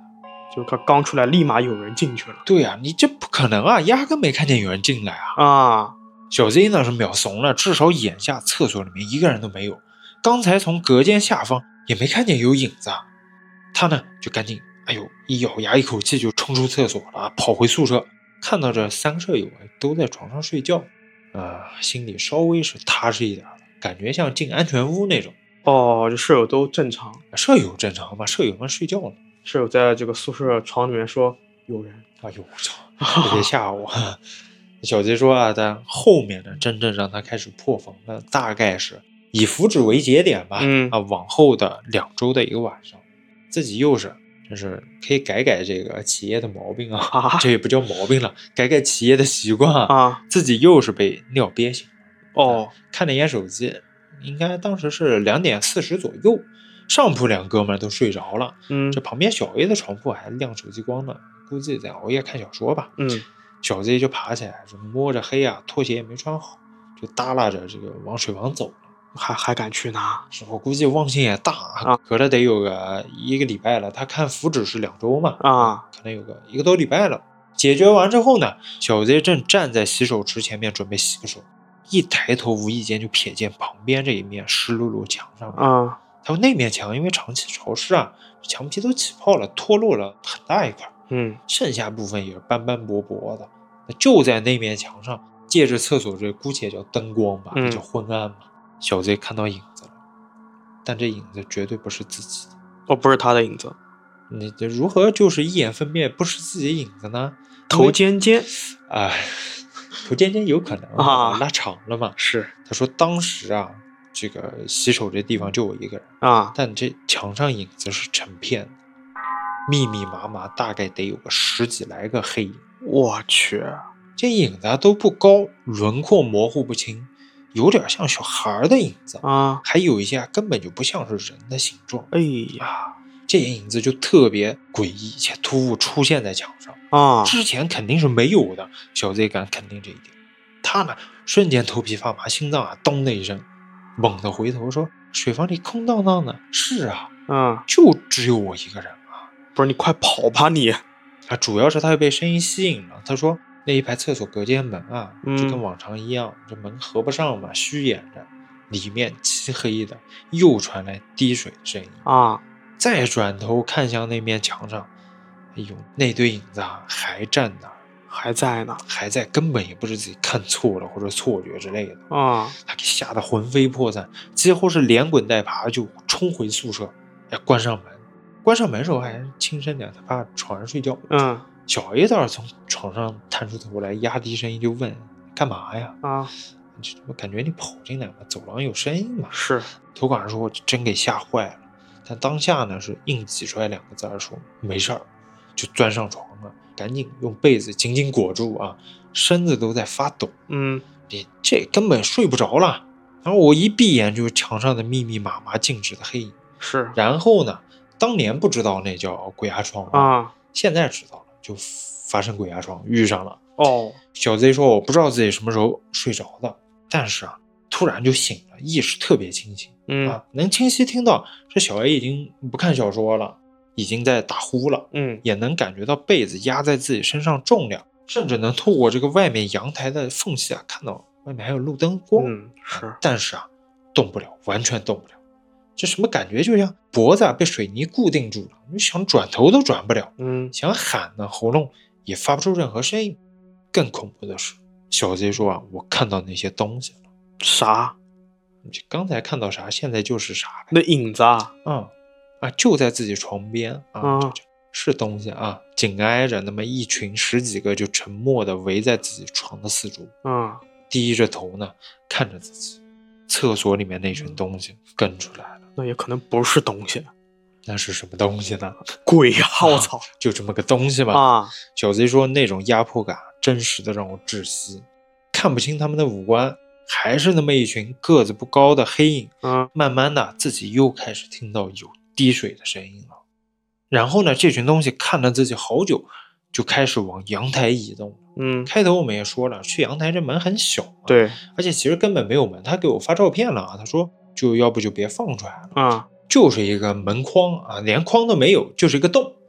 就他刚出来，立马有人进去了。 对啊，你这不可能啊，压根没看见有人进来啊！ 啊， 小 Z 呢是秒怂了，至少眼下厕所里面一个人都没有，刚才从隔间下方也没看见有影子啊。他呢就赶紧，哎呦，一咬牙一口气就冲出厕所了，跑回宿舍，看到这三舍友都在床上睡觉，呃，心里稍微是踏实一点了，感觉像进安全屋那种。 哦，这舍友都正常， 舍友正常嘛，舍友们睡觉呢。 舍友在这个宿舍床里面说有人。 哎呦我操，别吓我！小杰说啊，但后面呢，真正让他开始破防的，大概是以福祉为节点吧。 嗯啊，往后的两周的一个晚上，自己又是就是可以改改这个企业的毛病啊， 啊这也不叫毛病了，改改企业的习惯啊。 啊自己又是被尿憋醒。 哦， 看了一眼手机，应该当时是两点四十左右。上铺两哥们都睡着了， 嗯这旁边小 A 的床铺还亮手机光呢，估计在熬夜看小说吧。 嗯小 Z 就爬起来，就摸着黑啊，拖鞋也没穿好，就耷拉着这个往水房走了。 还还敢去拿？ 是我估计忘性也大啊， 隔了得有个一个礼拜了。他看符纸是两周嘛， 啊， 可能有个一个多礼拜了。解决完之后呢，小 Z 正站在洗手池前面准备洗个手，一抬头无意间就瞥见旁边这一面湿漉漉墙上面。 啊他说那面墙因为长期潮湿啊，墙皮都起泡了，脱落了很大一块， 嗯剩下部分也是斑斑驳驳的。那就在那面墙上，借着厕所这姑且叫灯光吧， 嗯也叫昏暗嘛，小 Z 看到影子了，但这影子绝对不是自己的。 哦，不是他的影子， 你这如何就是一眼分辨不是自己的影子呢？ 头尖尖哎，头尖尖有可能啊拉长了嘛。 是他说当时啊，这个洗手这地方就我一个人， 啊， 但这墙上影子是成片的，密密麻麻，大概得有个十几来个黑影。 我去这影子啊都不高，轮廓模糊不清，有点像小孩的影子， 啊， 还有一些根本就不像是人的形状。 哎呀啊，这些影子就特别诡异且突兀，出现在墙上， 啊， 之前肯定是没有的。小 Z 敢肯定这一点。他呢，瞬间头皮发麻，心脏啊咚的一声，猛地回头说：“水房里空荡荡的。”是啊， 嗯， 就只有我一个人啊。 不是你快跑吧你！ 啊，主要是他被声音吸引了。他说那一排厕所隔间门啊， 嗯就跟往常一样，这门合不上嘛，虚掩着，里面漆黑的，又传来滴水的声音啊， 再转头看向那面墙上，哎呦，那堆影子啊还站那儿， 还在呢还在，根本也不是自己看错了或者错觉之类的。 啊， 他给吓得魂飞魄散，几乎是连滚带爬就冲回宿舍，要关上门。关上门的时候还是轻声点，他怕床上睡觉。 嗯小 A 倒是从床上探出头来，压低声音就问：“干嘛呀？ 啊， 我感觉你跑进来嘛，走廊有声音嘛。” 是头管说：“我真给吓坏了。”但当下呢是硬挤出来两个字儿说：“没事儿。”就钻上床了，赶紧用被子紧紧裹住啊，身子都在发抖。 嗯你这根本睡不着了。然后我一闭眼就是墙上的密密麻麻静止的黑影。 是然后呢，当年不知道那叫鬼压床啊， 现在知道了，就发生鬼压床，遇上了。 哦， 小 Z 说：“我不知道自己什么时候睡着的，但是啊，突然就醒了，意识特别清醒。 嗯啊，能清晰听到这小 A 已经不看小说了，已经在打呼了。 嗯也能感觉到被子压在自己身上重量，甚至能透过这个外面阳台的缝隙啊，看到外面还有路灯光。 嗯是， 但是啊，动不了，完全动不了。这什么感觉？就像脖子啊被水泥固定住了，你想转头都转不了， 嗯想喊呢，喉咙也发不出任何声音。更恐怖的是，小 Z 说啊，我看到那些东西了。 啥？ 你刚才看到啥，现在就是啥呗。 那影子啊？ 嗯啊，就在自己床边啊， 嗯这这是东西啊，紧挨着那么一群十几个，就沉默的围在自己床的四周， 嗯低着头呢看着自己。厕所里面那群东西跟出来了， 那也可能不是东西， 那是什么东西呢？ 鬼呀！我操就这么个东西嘛。 啊！ 小 Z 说那种压迫感真实的让我窒息，看不清他们的五官，还是那么一群个子不高的黑影。 嗯慢慢的自己又开始听到有滴水的声音了。然后呢，这群东西看了自己好久，就开始往阳台移动。 嗯， 开头我们也说了，去阳台这门很小、啊， 对， 而且其实根本没有门。他给我发照片了啊，他说就要不就别放出来了， 啊就是一个门框啊，连框都没有，就是一个洞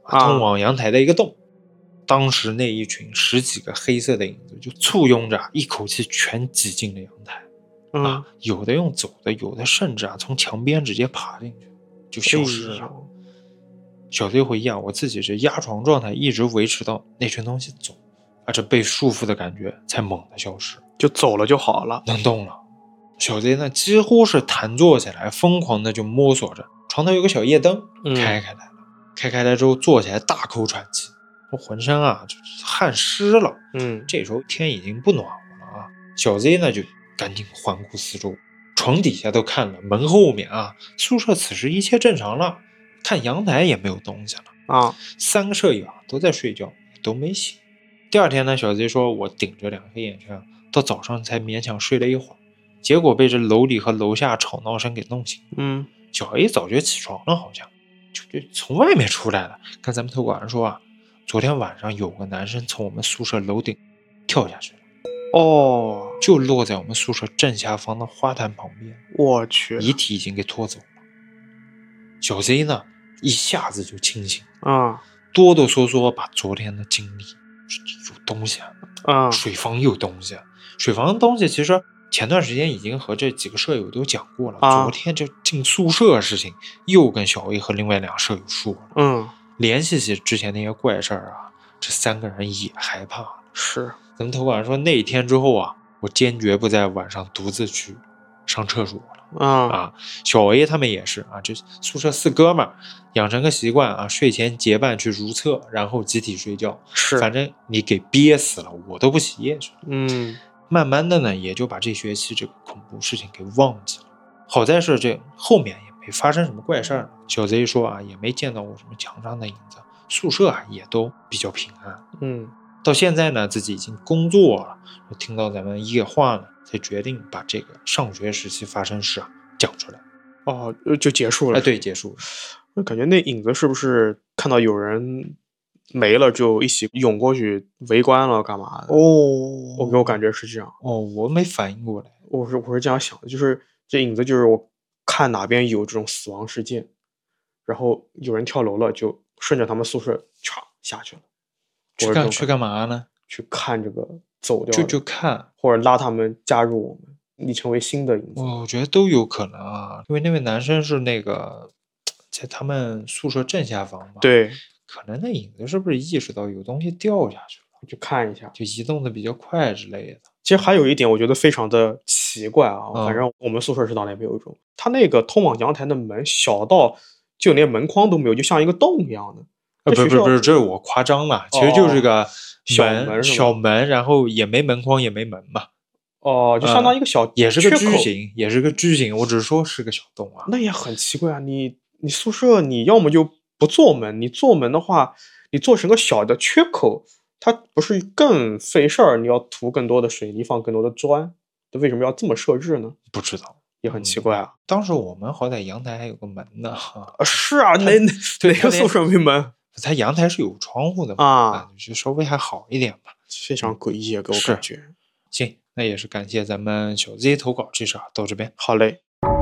啊通往阳台的一个洞。当时那一群十几个黑色的影子就簇拥着，一口气全挤进了阳台。 嗯啊，有的用走的，有的甚至啊从墙边直接爬进去，就消失了。 哎呦小 Z 回忆啊，我自己是压床状态，一直维持到那群东西走，啊，这被束缚的感觉才猛地消失， 就走了就好了。 能动了。小 Z 呢几乎是弹坐起来，疯狂的就摸索着。床头有个小夜灯， 嗯开开来了，开开来之后坐起来大口喘气，我浑身啊就是汗湿了。 嗯， 这时候天已经不暖和了啊，小 Z 呢就赶紧环顾四周，床底下都看了，门后面啊，宿舍此时一切正常了，看阳台也没有东西了啊。 三个舍友啊都在睡觉，都没醒。第二天呢，小 Z 说我顶着两黑眼圈，到早上才勉强睡了一会儿，结果被这楼里和楼下吵闹声给弄醒。 嗯， 小 A 早就起床了，好像就就从外面出来了，跟咱们投稿人说啊，昨天晚上有个男生从我们宿舍楼顶跳下去了。 哦， 就落在我们宿舍正下方的花坛旁边， 我去， 遗体已经给拖走了。小 Z 呢，一下子就清醒， 啊哆哆嗦嗦把昨天的经历，有东西啊， 啊， 水房有东西，水房的东西其实前段时间已经和这几个舍友都讲过了， 啊昨天就进宿舍的事情又跟小 A 和另外两个舍友说了， 嗯， 联系起之前那些怪事儿啊，这三个人也害怕了。 是， 咱们投稿人说那一天之后啊，我坚决不在晚上独自去上厕所了。 啊啊，小 A 他们也是啊，这宿舍四哥们儿养成个习惯啊，睡前结伴去如厕，然后集体睡觉。 是， 反正你给憋死了，我都不洗夜去。 嗯， 慢慢的呢，也就把这学期这个恐怖事情给忘记了。好在是这后面也没发生什么怪事儿。小 Z 说啊，也没见到过什么墙上的影子，宿舍啊也都比较平安。 嗯， 到现在呢，自己已经工作了，听到咱们夜话呢，才决定把这个上学时期发生事啊讲出来。 哦，就结束了。 哎，对，结束了。 我感觉那影子是不是看到有人没了就一起涌过去围观了，干嘛的？ 哦， 我给我感觉是这样。 哦，我没反应过来。 我是我是这样想的，就是这影子就是我看哪边有这种死亡事件，然后有人跳楼了，就顺着他们宿舍唰下去了。 去干去干嘛呢？ 去看这个走掉， 就就看， 或者拉他们加入我们，你成为新的影子。 我觉得都有可能啊，因为那位男生是那个在他们宿舍正下方嘛。 对， 可能那影子是不是意识到有东西掉下去了， 去看一下， 就移动的比较快之类的。 其实还有一点，我觉得非常的奇怪啊， 嗯、 反正我们宿舍食堂那边有一种，它那个通往阳台的门小到就连门框都没有，就像一个洞一样的。 呃，不是不是不是，这是我夸张了，其实就是个小门、 门小门，然后也没门框也没门嘛。 哦，就相当于一个小、 嗯，也是个矩形，也是个矩形，我只是说是个小洞啊。 那也很奇怪啊，你你宿舍你要么就不做门，你做门的话，你做成个小的缺口，它不是更费事儿？你要涂更多的水泥，放更多的砖，这为什么要这么设置呢？ 不知道， 也很奇怪啊。 嗯、当时我们好歹阳台还有个门呢。 啊是啊，那哪个宿舍没门？ 它阳台是有窗户的嘛， 啊， 就稍微还好一点吧。 非常诡异，给我感觉。 行，那也是感谢咱们小 Z 投稿，这事啊到这边。 好嘞。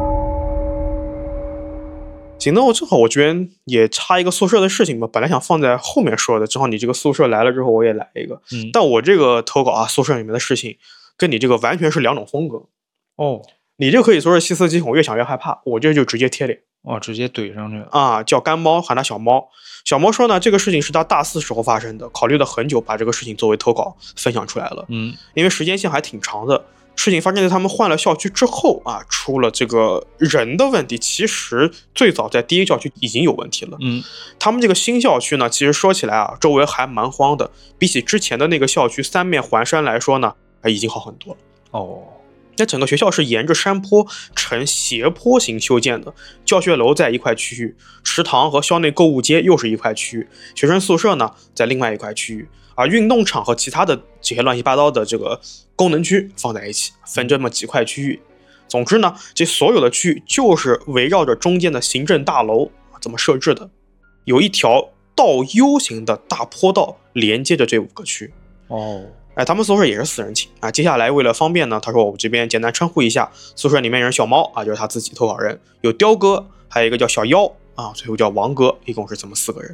行，那我正好我这边也插一个宿舍的事情吧，本来想放在后面说的，正好你这个宿舍来了之后，我也来一个。 嗯， 但我这个投稿啊，宿舍里面的事情跟你这个完全是两种风格。 哦， 你这可以说是细思极恐，越想越害怕，我这就直接贴脸。 哦，直接怼上去了啊！叫干猫，喊他小猫。小猫说呢，这个事情是他大四时候发生的，考虑了很久，把这个事情作为投稿分享出来了。 嗯， 因为时间线还挺长的，事情发生在他们换了校区之后啊，出了这个人的问题。其实最早在第一校区已经有问题了。 嗯， 他们这个新校区呢，其实说起来啊，周围还蛮荒的，比起之前的那个校区三面环山来说呢，已经好很多了。 哦。 那整个学校是沿着山坡呈斜坡形修建的，教学楼在一块区域，食堂和校内购物街又是一块区域，学生宿舍呢在另外一块区域，而运动场和其他的这些乱七八糟的这个功能区放在一起，分这么几块区域。总之呢，这所有的区域就是围绕着中间的行政大楼这么设置的，有一条倒 U 型的大坡道连接着这五个区。 哦。 哎，他们宿舍也是四人寝啊。接下来为了方便呢，他说我这边简单称呼一下，宿舍里面人小猫啊，就是他自己投稿人，有雕哥，还有一个叫小妖啊，最后叫王哥，一共是这么四个人。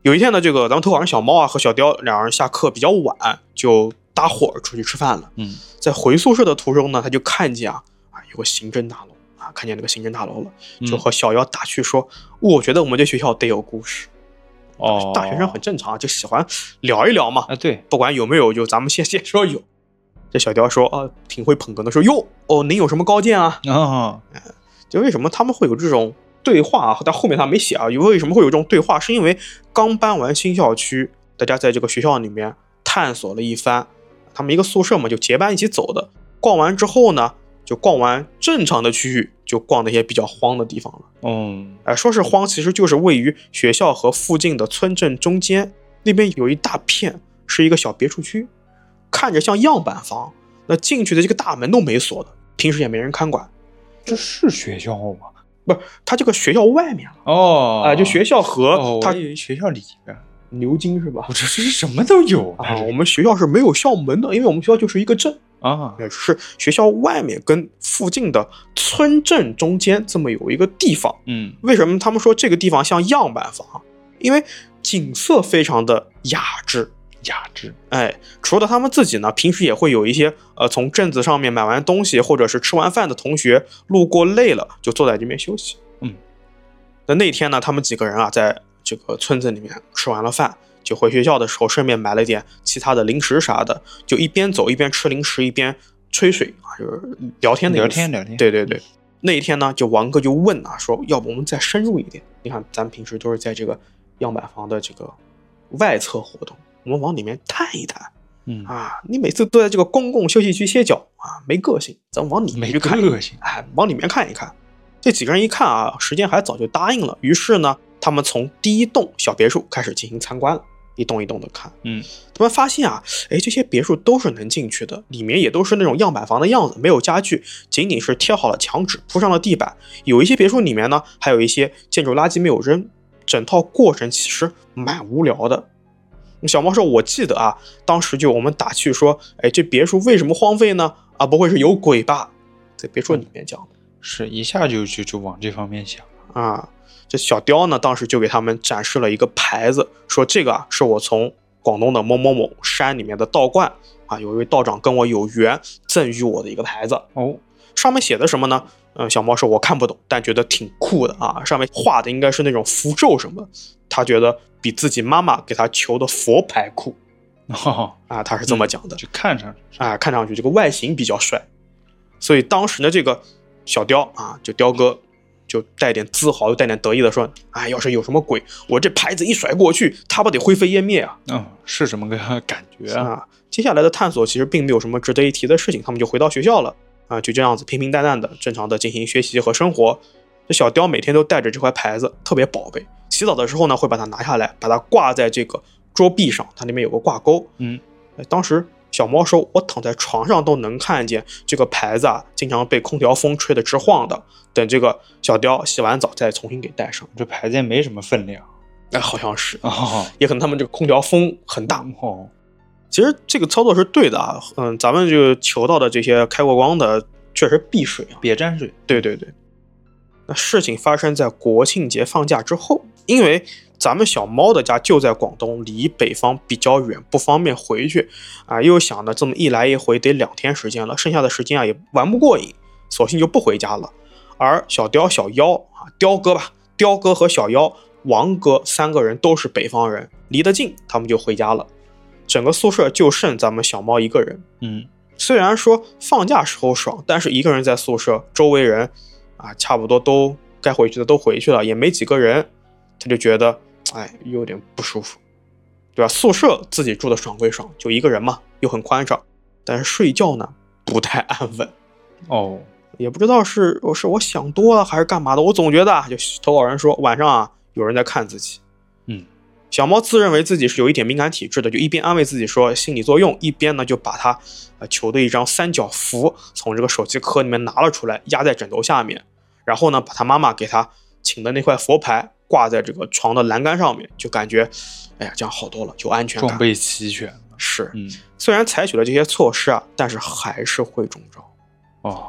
有一天呢，这个咱们投稿人小猫啊和小雕两人下课比较晚，就搭伙出去吃饭了。 嗯， 在回宿舍的途中呢，他就看见啊啊有个刑侦大楼啊，看见那个刑侦大楼了，就和小妖打趣说：“嗯、我觉得我们这学校得有故事。” 哦， 大学生很正常，就喜欢聊一聊嘛。 啊，对， 不管有没有，就咱们先先说有。这小雕说啊，挺会捧哏的，说哟哦，您有什么高见啊？ 啊、哦， 就为什么他们会有这种对话啊？但后面他没写啊，为什么会有这种对话？是因为刚搬完新校区，大家在这个学校里面探索了一番，他们一个宿舍嘛，就结伴一起走的。逛完之后呢，就逛完正常的区域，就逛那些比较荒的地方了。 嗯， 哎，说是荒，其实就是位于学校和附近的村镇中间，那边有一大片是一个小别墅区，看着像样板房。那进去的这个大门都没锁的，平时也没人看管。 这是学校吗？ 不是，他这个学校外面了。 哦， 啊、呃，就学校和哦， 他以为学校里边。 牛津是吧？ 我这这是什么都有啊！我们学校是没有校门的，因为我们学校就是一个镇啊， 是学校外面跟附近的村镇中间这么有一个地方。 嗯， 为什么他们说这个地方像样板房？因为景色非常的雅致。 雅致， 哎，除了他们自己呢，平时也会有一些呃从镇子上面买完东西或者是吃完饭的同学路过累了，就坐在这边休息。 嗯， 那那天呢，他们几个人啊，在这个村子里面吃完了饭，就回学校的时候，顺便买了点其他的零食啥的，就一边走一边吃零食，一边吹水啊，就是聊天的聊天聊天。 对对对，那一天呢，就王哥就问啊，说要不我们再深入一点？你看，咱平时都是在这个样板房的这个外侧活动。我们往里面探一探， 嗯啊，你每次都在这个公共休息区歇脚啊，没个性，咱往里面去看， 没个性， 哎，往里面看一看。这几个人一看啊，时间还早就答应了，于是呢，他们从第一栋小别墅开始进行参观了，一栋一栋的看。 嗯， 他们发现啊，哎，这些别墅都是能进去的，里面也都是那种样板房的样子，没有家具，仅仅是贴好了墙纸，铺上了地板。有一些别墅里面呢，还有一些建筑垃圾没有扔，整套过程其实蛮无聊的。小猫说：“我记得啊，当时就我们打趣说，哎，这别墅为什么荒废呢？啊，不会是有鬼吧？在别墅里面讲的， 是一下就就就往这方面想啊。这小雕呢，当时就给他们展示了一个牌子，说这个啊是我从广东的某某某山里面的道观啊，有一位道长跟我有缘，赠予我的一个牌子。 哦， 上面写的什么呢？嗯，小猫说我看不懂，但觉得挺酷的啊。上面画的应该是那种符咒什么，他觉得比自己妈妈给他求的佛牌酷。 哦， 啊，他是这么讲的， 嗯、就看上去啊，看上去这个外形比较帅，所以当时的这个小雕啊，就雕哥就带点自豪又带点得意的说：“哎，要是有什么鬼，我这牌子一甩过去，他不得灰飞烟灭啊！” 嗯，是什么个感觉啊？ 啊，接下来的探索其实并没有什么值得一提的事情，他们就回到学校了啊，就这样子平平淡淡的正常的进行学习和生活。这小雕每天都带着这块牌子，特别宝贝。洗澡的时候呢，会把它拿下来，把它挂在这个桌壁上，它那边有个挂钩。 嗯， 当时小猫说，我躺在床上都能看见这个牌子啊，经常被空调风吹得直晃的。等这个小雕洗完澡再重新给带上。 这牌子也没什么分量， 哎，好像是， 哦， 也可能他们这个空调风很大。 哦， 其实这个操作是对的啊，嗯，咱们就求到的这些开过光的确实避水啊， 别沾水。 对对对。那事情发生在国庆节放假之后，因为咱们小猫的家就在广东，离北方比较远，不方便回去啊。又想呢，这么一来一回得两天时间了，剩下的时间啊也玩不过瘾，索性就不回家了。而小雕、小妖啊，雕哥吧，雕哥和小妖、王哥三个人都是北方人，离得近，他们就回家了。整个宿舍就剩咱们小猫一个人。 嗯， 虽然说放假时候爽，但是一个人在宿舍，周围人啊，差不多都该回去的都回去了，也没几个人，他就觉得哎有点不舒服，对吧？宿舍自己住的爽归爽，就一个人嘛，又很宽敞，但是睡觉呢不太安稳。 哦， 也不知道是我是我想多了还是干嘛的，我总觉得啊，就投稿人说晚上啊有人在看自己。 嗯， 小猫自认为自己是有一点敏感体质的，就一边安慰自己说心理作用，一边呢就把他呃求的一张三角符从这个手机壳里面拿了出来，压在枕头下面，然后呢把他妈妈给他请的那块佛牌挂在这个床的栏杆上面，就感觉哎呀这样好多了，有安全感， 装备齐全。 是， 嗯， 虽然采取了这些措施啊，但是还是会中招。 哦，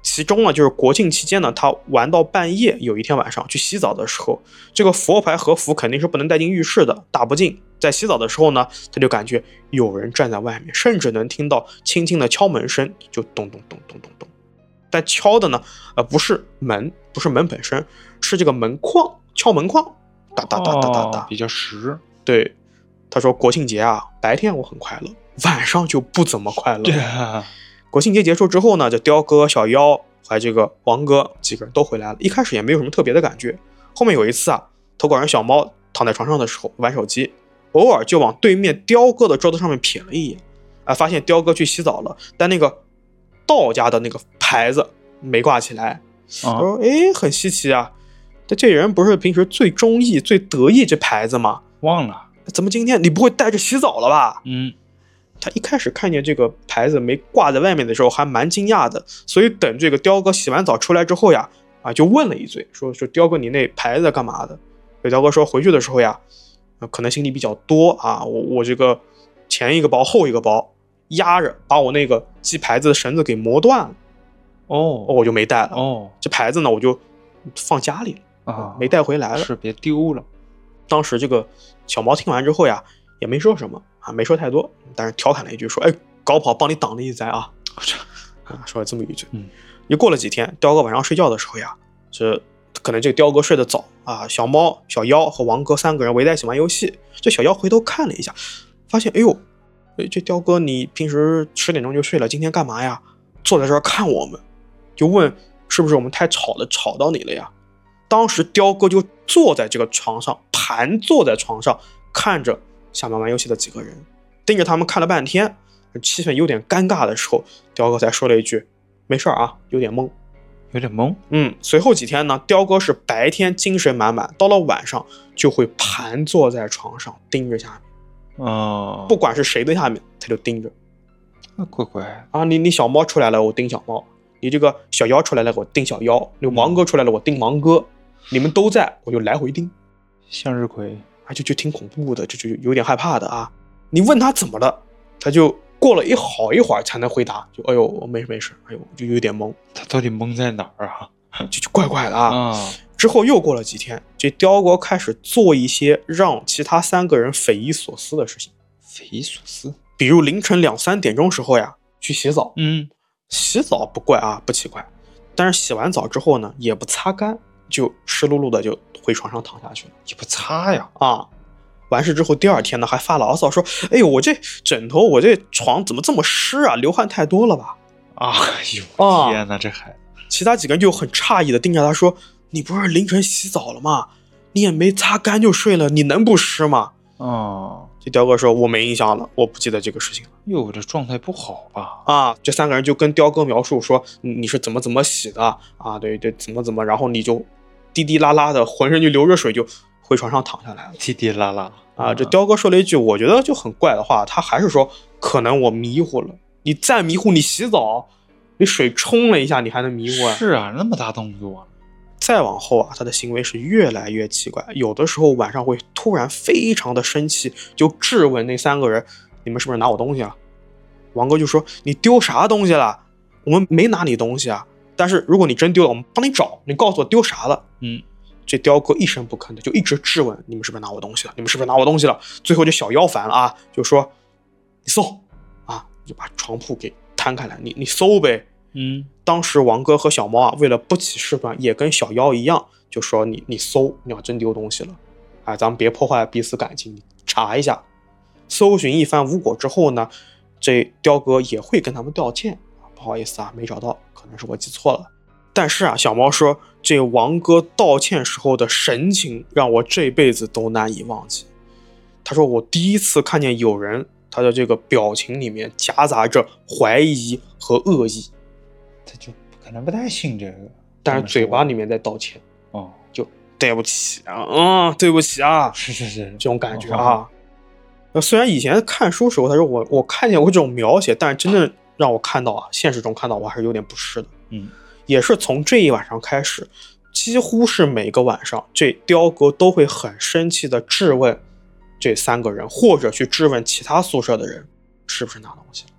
其中呢，就是国庆期间呢，他玩到半夜，有一天晚上去洗澡的时候，这个佛牌和符肯定是不能带进浴室的，打不进。在洗澡的时候呢，他就感觉有人站在外面，甚至能听到轻轻的敲门声，就咚咚咚咚咚咚。但敲的呢，呃，不是门，不是门本身，是这个门框，敲门框，哒哒哒哒哒哒， 哦、比较实。 对，他说国庆节啊，白天我很快乐，晚上就不怎么快乐。 对啊。 国庆节结束之后呢，这雕哥、小妖还有这个王哥几个人都回来了。一开始也没有什么特别的感觉，后面有一次啊，投稿人小猫躺在床上的时候玩手机，偶尔就往对面雕哥的桌子上面瞥了一眼，啊，发现雕哥去洗澡了，但那个道家的那个牌子没挂起来。 我说，哎，很稀奇啊，这这人不是平时最中意、最得意这牌子吗？ 忘了， 怎么今天你不会带着洗澡了吧？ 嗯。 他一开始看见这个牌子没挂在外面的时候还蛮惊讶的，所以等这个雕哥洗完澡出来之后呀，啊，就问了一嘴，说说雕哥你那牌子干嘛的？这雕哥说回去的时候呀，呃、可能行李比较多啊，我我这个前一个包后一个包压着，把我那个系牌子的绳子给磨断了， 哦， 我就没带了。 哦， 这牌子呢我就放家里了啊，没带回来了， 是别丢了。 当时这个小毛听完之后呀，也没说什么啊，没说太多，但是调侃了一句说：“哎，高跑帮你挡了一灾啊！”啊，说了这么一句。 嗯， 又过了几天，雕哥晚上睡觉的时候呀，这可能这个雕哥睡得早啊，小猫、小妖和王哥三个人围在一起玩游戏。这小妖回头看了一下，发现，哎呦，这雕哥你平时十点钟就睡了，今天干嘛呀？坐在这儿看我们，就问是不是我们太吵了，吵到你了呀？当时雕哥就坐在这个床上，盘坐在床上，看着下面玩游戏的几个人，盯着他们看了半天，气氛有点尴尬的时候，雕哥才说了一句：“没事啊，有点懵， 有点懵。” 嗯，随后几天呢，雕哥是白天精神满满，到了晚上就会盘坐在床上盯着下面， 哦， 不管是谁的下面，他就盯着。 那乖乖啊，你你小猫出来了，我盯小猫；你这个小妖出来了，我盯小妖；你王哥出来了，我盯王哥。你们都在，我就来回盯， 向日葵啊，就就挺恐怖的，就就有点害怕的啊。你问他怎么了，他就过了一好一会儿才能回答，就哎呦，我没事没事，哎呦，就有点懵。 他到底懵在哪儿啊？ 就就怪怪的啊。 啊之后又过了几天，这雕哥开始做一些让其他三个人匪夷所思的事情。 匪夷所思， 比如凌晨两三点钟时候呀，去洗澡。 嗯， 洗澡不怪啊，不奇怪，但是洗完澡之后呢，也不擦干。就湿漉漉的就回床上躺下去了， 也不擦呀啊！完事之后，第二天呢还发牢骚说：“哎呦，我这枕头，我这床怎么这么湿啊？流汗太多了吧？” 啊，呦天哪，这孩子！ 其他几个人就很诧异的盯着他说：“你不是凌晨洗澡了吗？你也没擦干就睡了，你能不湿吗？” 哦， 这雕哥说：“我没印象了，我不记得这个事情了。” 哟，这状态不好吧？ 啊，这三个人就跟雕哥描述说：“你是怎么怎么洗的啊？对对，怎么怎么，然后你就。”滴滴啦啦的，浑身就流着水，就回床上躺下来了。 滴滴啦啦啊！这雕哥说了一句我觉得就很怪的话，他还是说可能我迷糊了。你再迷糊，你洗澡，你水冲了一下，你还能迷糊啊？ 是啊，那么大动作啊！ 再往后啊，他的行为是越来越奇怪，有的时候晚上会突然非常的生气，就质问那三个人：“你们是不是拿我东西了？”王哥就说：“你丢啥东西了？我们没拿你东西啊。”但是如果你真丢了，我们帮你找，你告诉我丢啥了。 嗯， 这雕哥一声不吭的，就一直质问：“你们是不是拿我东西了？你们是不是拿我东西了？”最后这小妖烦了啊，就说：“你搜啊，就把床铺给摊开来，你你搜呗。” 嗯， 当时王哥和小猫啊，为了不起事端，也跟小妖一样，就说你：“你搜，你要真丢东西了，啊，咱们别破坏彼此感情，你查一下。”搜寻一番无果之后呢，这雕哥也会跟他们道歉。不好意思啊，没找到，可能是我记错了。但是啊，小猫说这王哥道歉时候的神情让我这辈子都难以忘记。他说我第一次看见有人他的这个表情里面夹杂着怀疑和恶意， 他就可能不太信这个， 但是嘴巴里面在道歉。 哦， 就对不起啊，嗯，对不起啊， 是是是， 这种感觉啊。哦、虽然以前看书时候他说我我看见过这种描写，但是真正让我看到啊，现实中看到我还是有点不适的。 嗯， 也是从这一晚上开始，几乎是每个晚上，这雕哥都会很生气的质问这三个人，或者去质问其他宿舍的人，是不是拿东西了。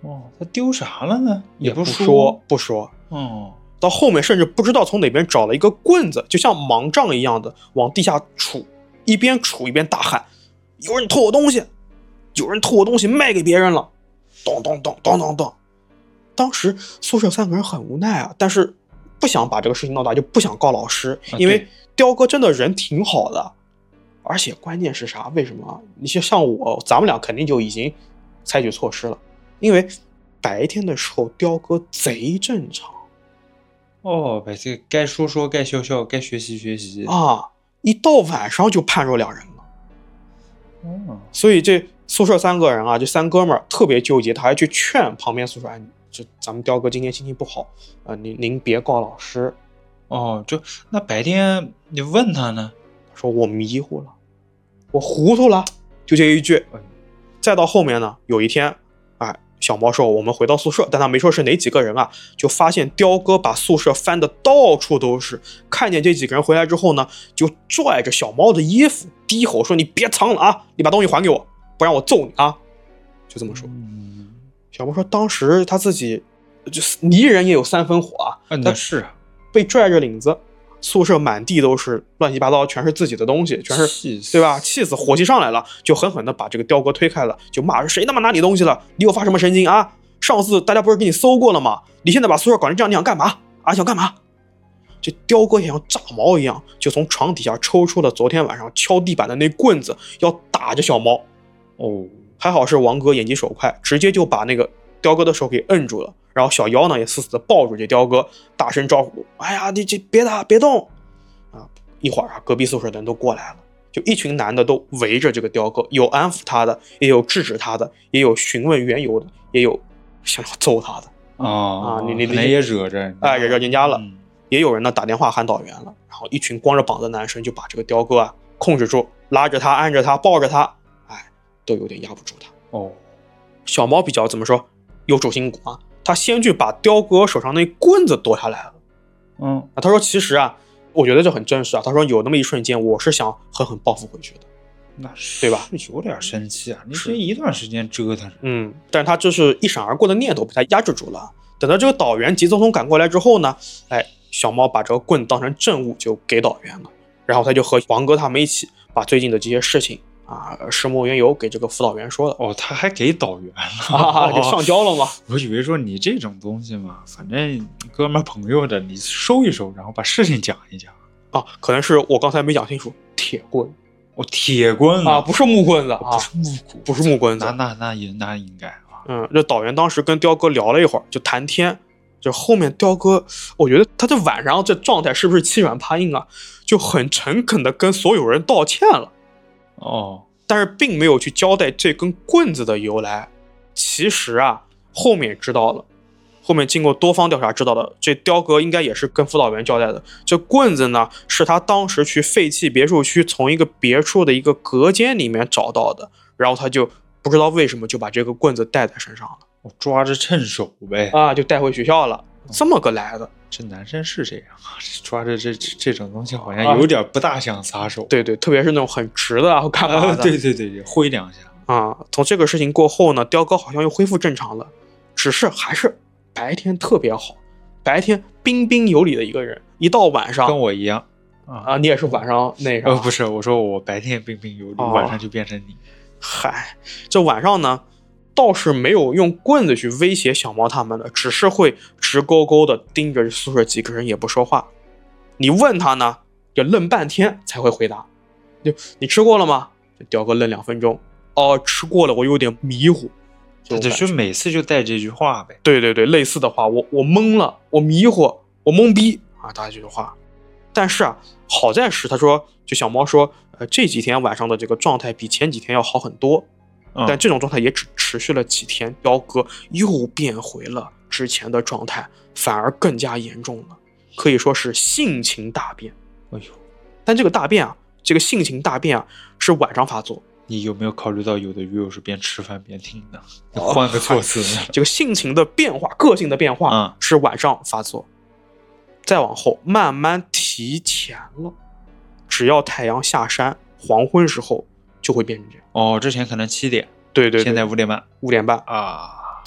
哦，他丢啥了呢？ 也不说说不说。 哦， 到后面甚至不知道从哪边找了一个棍子，就像盲杖一样的往地下杵，一边杵一边大喊：“有人偷我东西，有人偷我东西卖给别人了！”咚咚咚咚咚咚。当时宿舍三个人很无奈啊，但是不想把这个事情闹大，就不想告老师，因为刁哥真的人挺好的，而且关键是啥？为什么？你像我，咱们俩肯定就已经采取措施了，因为白天的时候刁哥贼正常。 哦，白天该说说，该笑笑，该学习学习啊，一到晚上就判若两人了。 嗯， 所以这宿舍三个人啊，这三哥们儿特别纠结，他还去劝旁边宿舍，哎，这咱们刁哥今天心情不好，呃，您您别告老师。 哦，就那白天你问他呢， 他说我迷糊了，我糊涂了，就这一句。再到后面呢，有一天，哎，小毛说我们回到宿舍，但他没说是哪几个人啊，就发现刁哥把宿舍翻的到处都是。看见这几个人回来之后呢，就拽着小猫的衣服，低吼说：“你别藏了啊，你把东西还给我，不然我揍你啊！”就这么说。 嗯， 小毛说当时他自己就是泥人也有三分火啊， 嗯，那是啊， 被拽着领子，宿舍满地都是乱七八糟，全是自己的东西，全是对吧？气死，火气上来了，就狠狠的把这个刁哥推开了，就骂谁他妈拿你东西了？你又发什么神经啊？上次大家不是给你搜过了吗？你现在把宿舍搞成这样，你想干嘛啊？想干嘛？这刁哥也像炸毛一样，就从床底下抽出了昨天晚上敲地板的那棍子，要打着小猫。 哦， 还好是王哥眼疾手快，直接就把那个刁哥的手给摁住了。然后小妖呢也死死的抱住这刁哥，大声招呼：“哎呀，你这别打，别动！”啊，一会儿啊，隔壁宿舍的人都过来了，就一群男的都围着这个刁哥，有安抚他的，也有制止他的，也有询问缘由的，也有想要揍他的。 哦、 啊，你你可能也惹着， 哎，惹着人家了。 嗯、 也有人呢打电话喊导员了，然后一群光着膀子的男生就把这个刁哥啊控制住，拉着他，按着他，抱着他，哎，都有点压不住他。 哦， 小毛比较怎么说，有主心骨啊。他先去把刁哥手上那棍子夺下来了。 嗯， 啊，他说其实啊，我觉得这很真实啊。他说有那么一瞬间，我是想狠狠报复回去的。 那是对吧？ 是有点生气啊！你这一段时间折腾， 嗯，但是他就是一闪而过的念头被他压制住了。等到这个导员急匆匆赶过来之后呢，哎，小猫把这个棍当成证物就给导员了，然后他就和王哥他们一起把最近的这些事情啊，始末缘由给这个辅导员说了。 哦，他还给导员了， 啊，就上交了吗？ 我以为说你这种东西嘛，反正哥们朋友的，你收一收，然后把事情讲一讲。 啊，可能是我刚才没讲清楚，铁棍。 哦，铁棍啊，不是木棍子， 不是木棍， 不是木棍子。 那那那应那应该啊。 嗯，这导员当时跟刁哥聊了一会儿，就谈天。就后面刁哥，我觉得他这晚上这状态是不是欺软怕硬啊？就很诚恳的跟所有人道歉了。 哦， 但是并没有去交代这根棍子的由来。其实啊，后面知道了，后面经过多方调查知道的，这刁哥应该也是跟辅导员交代的。这棍子呢，是他当时去废弃别墅区从一个别墅的一个隔间里面找到的，然后他就不知道为什么就把这个棍子带在身上了。 我抓着趁手呗， 啊，就带回学校了，这么个来的。 这男生是这样啊，抓着这这种东西好像有点不大想撒手。 啊、对对，特别是那种很直的啊，干嘛的？ 啊、对对对对，挥两下啊。从这个事情过后呢，刁哥好像又恢复正常了，只是还是白天特别好，白天彬彬有礼的一个人，一到晚上跟我一样啊啊，你也是晚上那啥？ 呃，不是，我说我白天彬彬有礼，哦、晚上就变成你。 嗨，这晚上呢？倒是没有用棍子去威胁小猫他们的，只是会直勾勾的盯着宿舍几个人也不说话。你问他呢，就愣半天才会回答。就你吃过了吗？就刁哥愣两分钟。哦，吃过了，我有点迷糊。 他就每次就带这句话呗。 对对对，类似的话，我我懵了，我迷糊，我懵逼啊，大概这句话。但是啊，好在是他说，就小猫说，呃，这几天晚上的这个状态比前几天要好很多。但这种状态也只持续了几天，刁哥又变回了之前的状态，反而更加严重了，可以说是性情大变。 哎呦， 但这个大变啊，这个性情大变啊，是晚上发作。 你有没有考虑到有的鱼友是边吃饭边听的？你换个措辞、 哦。这个性情的变化、个性的变化是晚上发作，嗯、再往后慢慢提前了，只要太阳下山，黄昏时候就会变成这样。 哦，之前可能七点， 对 对, 对， 现在五点半， 五点半啊。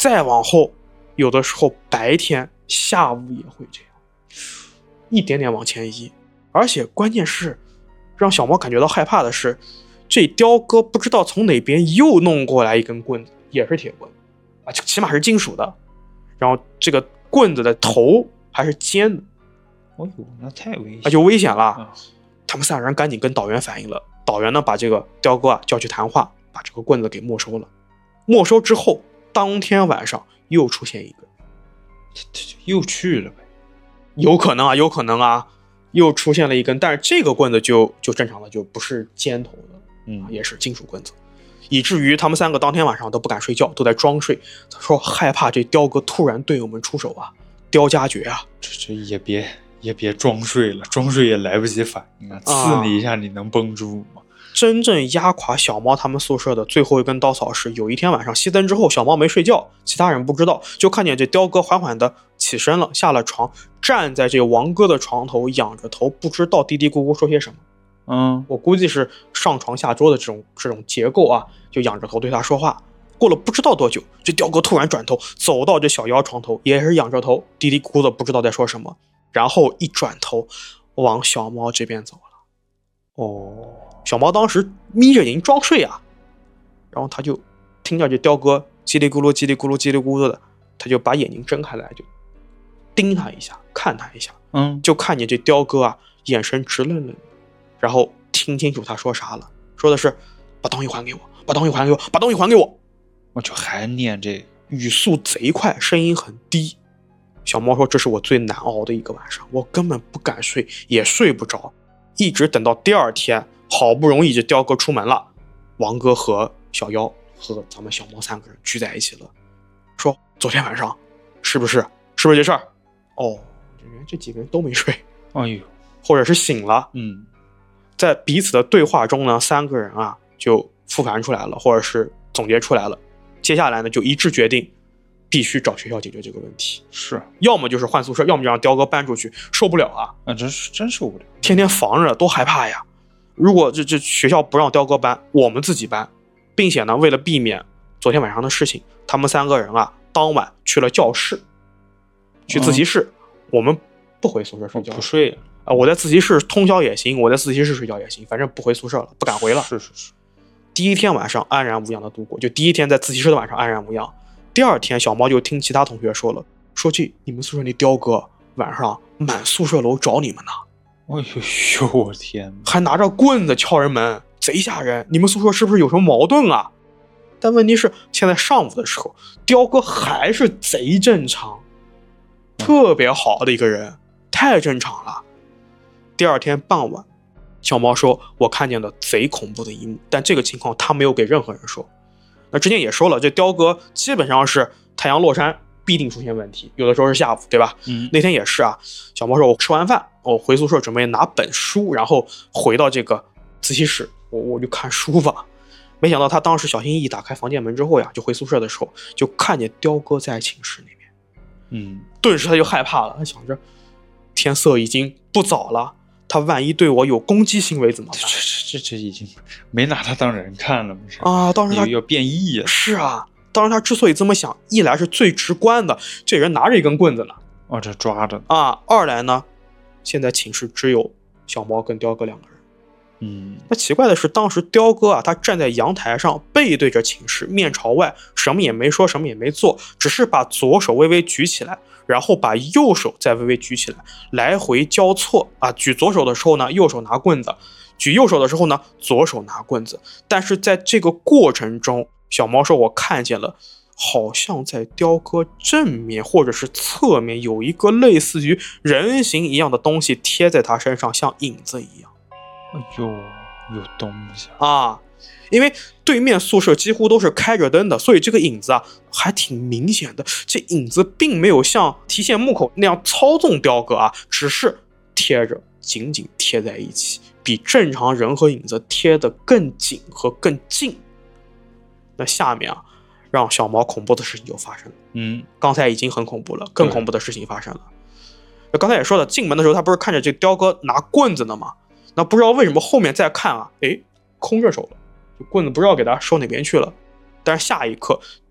再往后，有的时候白天下午也会这样，一点点往前移。而且关键是让小猫感觉到害怕的是，这雕哥不知道从哪边又弄过来一根棍子，也是铁棍啊，起码是金属的，然后这个棍子的头还是尖的。 哦呦，那太危险了， 那就危险了、 啊、 他们三个人赶紧跟导员反映了，导员呢把这个雕哥啊叫去谈话，把这个棍子给没收了。没收之后，当天晚上又出现一个， 又去了呗？ 有可能啊，有可能啊，又出现了一根，但是这个棍子就就正常了，就不是尖头的， 嗯， 也是金属棍子，以至于他们三个当天晚上都不敢睡觉，都在装睡。他说害怕这雕哥突然对我们出手啊，雕家诀啊， 这这也别也别装睡了，装睡也来不及反应啊，刺你一下你能绷住吗？ 真正压垮小猫他们宿舍的最后一根稻草是，有一天晚上熄灯之后，小猫没睡觉，其他人不知道，就看见这雕哥缓缓的起身了，下了床，站在这王哥的床头，仰着头，不知道嘀嘀咕咕说些什么。 嗯， 我估计是上床下桌的这种这种结构啊，就仰着头对他说话。过了不知道多久，这雕哥突然转头走到这小妖床头，也是仰着头，嘀嘀咕咕的不知道在说什么，然后一转头往小猫这边走了。 哦， 小猫当时眯着眼睛装睡啊，然后他就听着这雕哥叽里咕噜叽里咕噜叽里咕噜的，他就把眼睛睁开来，就盯他一下，看他一下， 嗯， 就看见这雕哥啊眼神直愣愣的，然后听清楚他说啥了，说的是把东西还给我，把东西还给我，把东西还给我。 我就还念这个， 语速贼快，声音很低。小猫说这是我最难熬的一个晚上，我根本不敢睡，也睡不着，一直等到第二天，好不容易这雕哥出门了，王哥和小妖和咱们小猫三个人聚在一起了，说昨天晚上是不是是不是这事儿？哦，原来这几个人都没睡， 哎呦， 或者是醒了。 嗯， 在彼此的对话中呢，三个人啊就复盘出来了，或者是总结出来了。接下来呢，就一致决定必须找学校解决这个问题， 是， 要么就是换宿舍，要么就让雕哥搬出去，受不了啊！ 啊，真是真受不了， 天天防着，多害怕呀！如果这这学校不让雕哥搬，我们自己搬，并且呢，为了避免昨天晚上的事情，他们三个人啊，当晚去了教室，去自习室。嗯、我们不回宿舍睡觉， 不睡了啊、呃！我在自习室通宵也行，我在自习室睡觉也行，反正不回宿舍了，不敢回了。 是是是。 第一天晚上安然无恙的度过，就第一天在自习室的晚上安然无恙。第二天，小猫就听其他同学说了，说这你们宿舍那雕哥晚上满宿舍楼找你们呢。 哎呦呦，我天哪！ 还拿着棍子敲人门，贼吓人！你们宿舍是不是有什么矛盾啊？但问题是，现在上午的时候，雕哥还是贼正常，特别好的一个人，太正常了。第二天傍晚，小猫说我看见了贼恐怖的一幕，但这个情况他没有给任何人说。那之前也说了，这雕哥基本上是太阳落山必定出现问题，有的时候是下午，对吧？ 嗯， 那天也是啊。小猫说我吃完饭，我回宿舍准备拿本书，然后回到这个自习室，我我就看书吧。没想到他当时小心翼翼打开房间门之后呀，就回宿舍的时候就看见雕哥在寝室那边， 嗯， 顿时他就害怕了，他想着天色已经不早了，他万一对我有攻击行为怎么办？ 这这这这已经没拿他当人看了，不是啊？当时他要变异了。 是啊，当时他之所以这么想，一来是最直观的，这人拿着一根棍子呢， 哦，这抓着啊；二来呢，现在寝室只有小猫跟雕哥两个人。 嗯， 那奇怪的是，当时雕哥啊，他站在阳台上，背对着寝室，面朝外，什么也没说，什么也没做，只是把左手微微举起来，然后把右手再微微举起来，来回交错啊。举左手的时候呢，右手拿棍子；举右手的时候呢，左手拿棍子。但是在这个过程中，小猫说我看见了，好像在雕哥正面或者是侧面有一个类似于人形一样的东西贴在他身上，像影子一样。 哎呦，有东西啊！因为对面宿舍几乎都是开着灯的，所以这个影子啊还挺明显的。这影子并没有像提线木口那样操纵雕哥啊，只是贴着，紧紧贴在一起，比正常人和影子贴得更紧和更近。那下面啊，让小毛恐怖的事情就发生了。 嗯， 刚才已经很恐怖了，更恐怖的事情发生了。刚才也说了，进门的时候他不是看着这雕哥拿棍子呢吗？那不知道为什么后面再看啊，诶，空着手了，就棍子不知道给他收哪边去了。但是下一刻，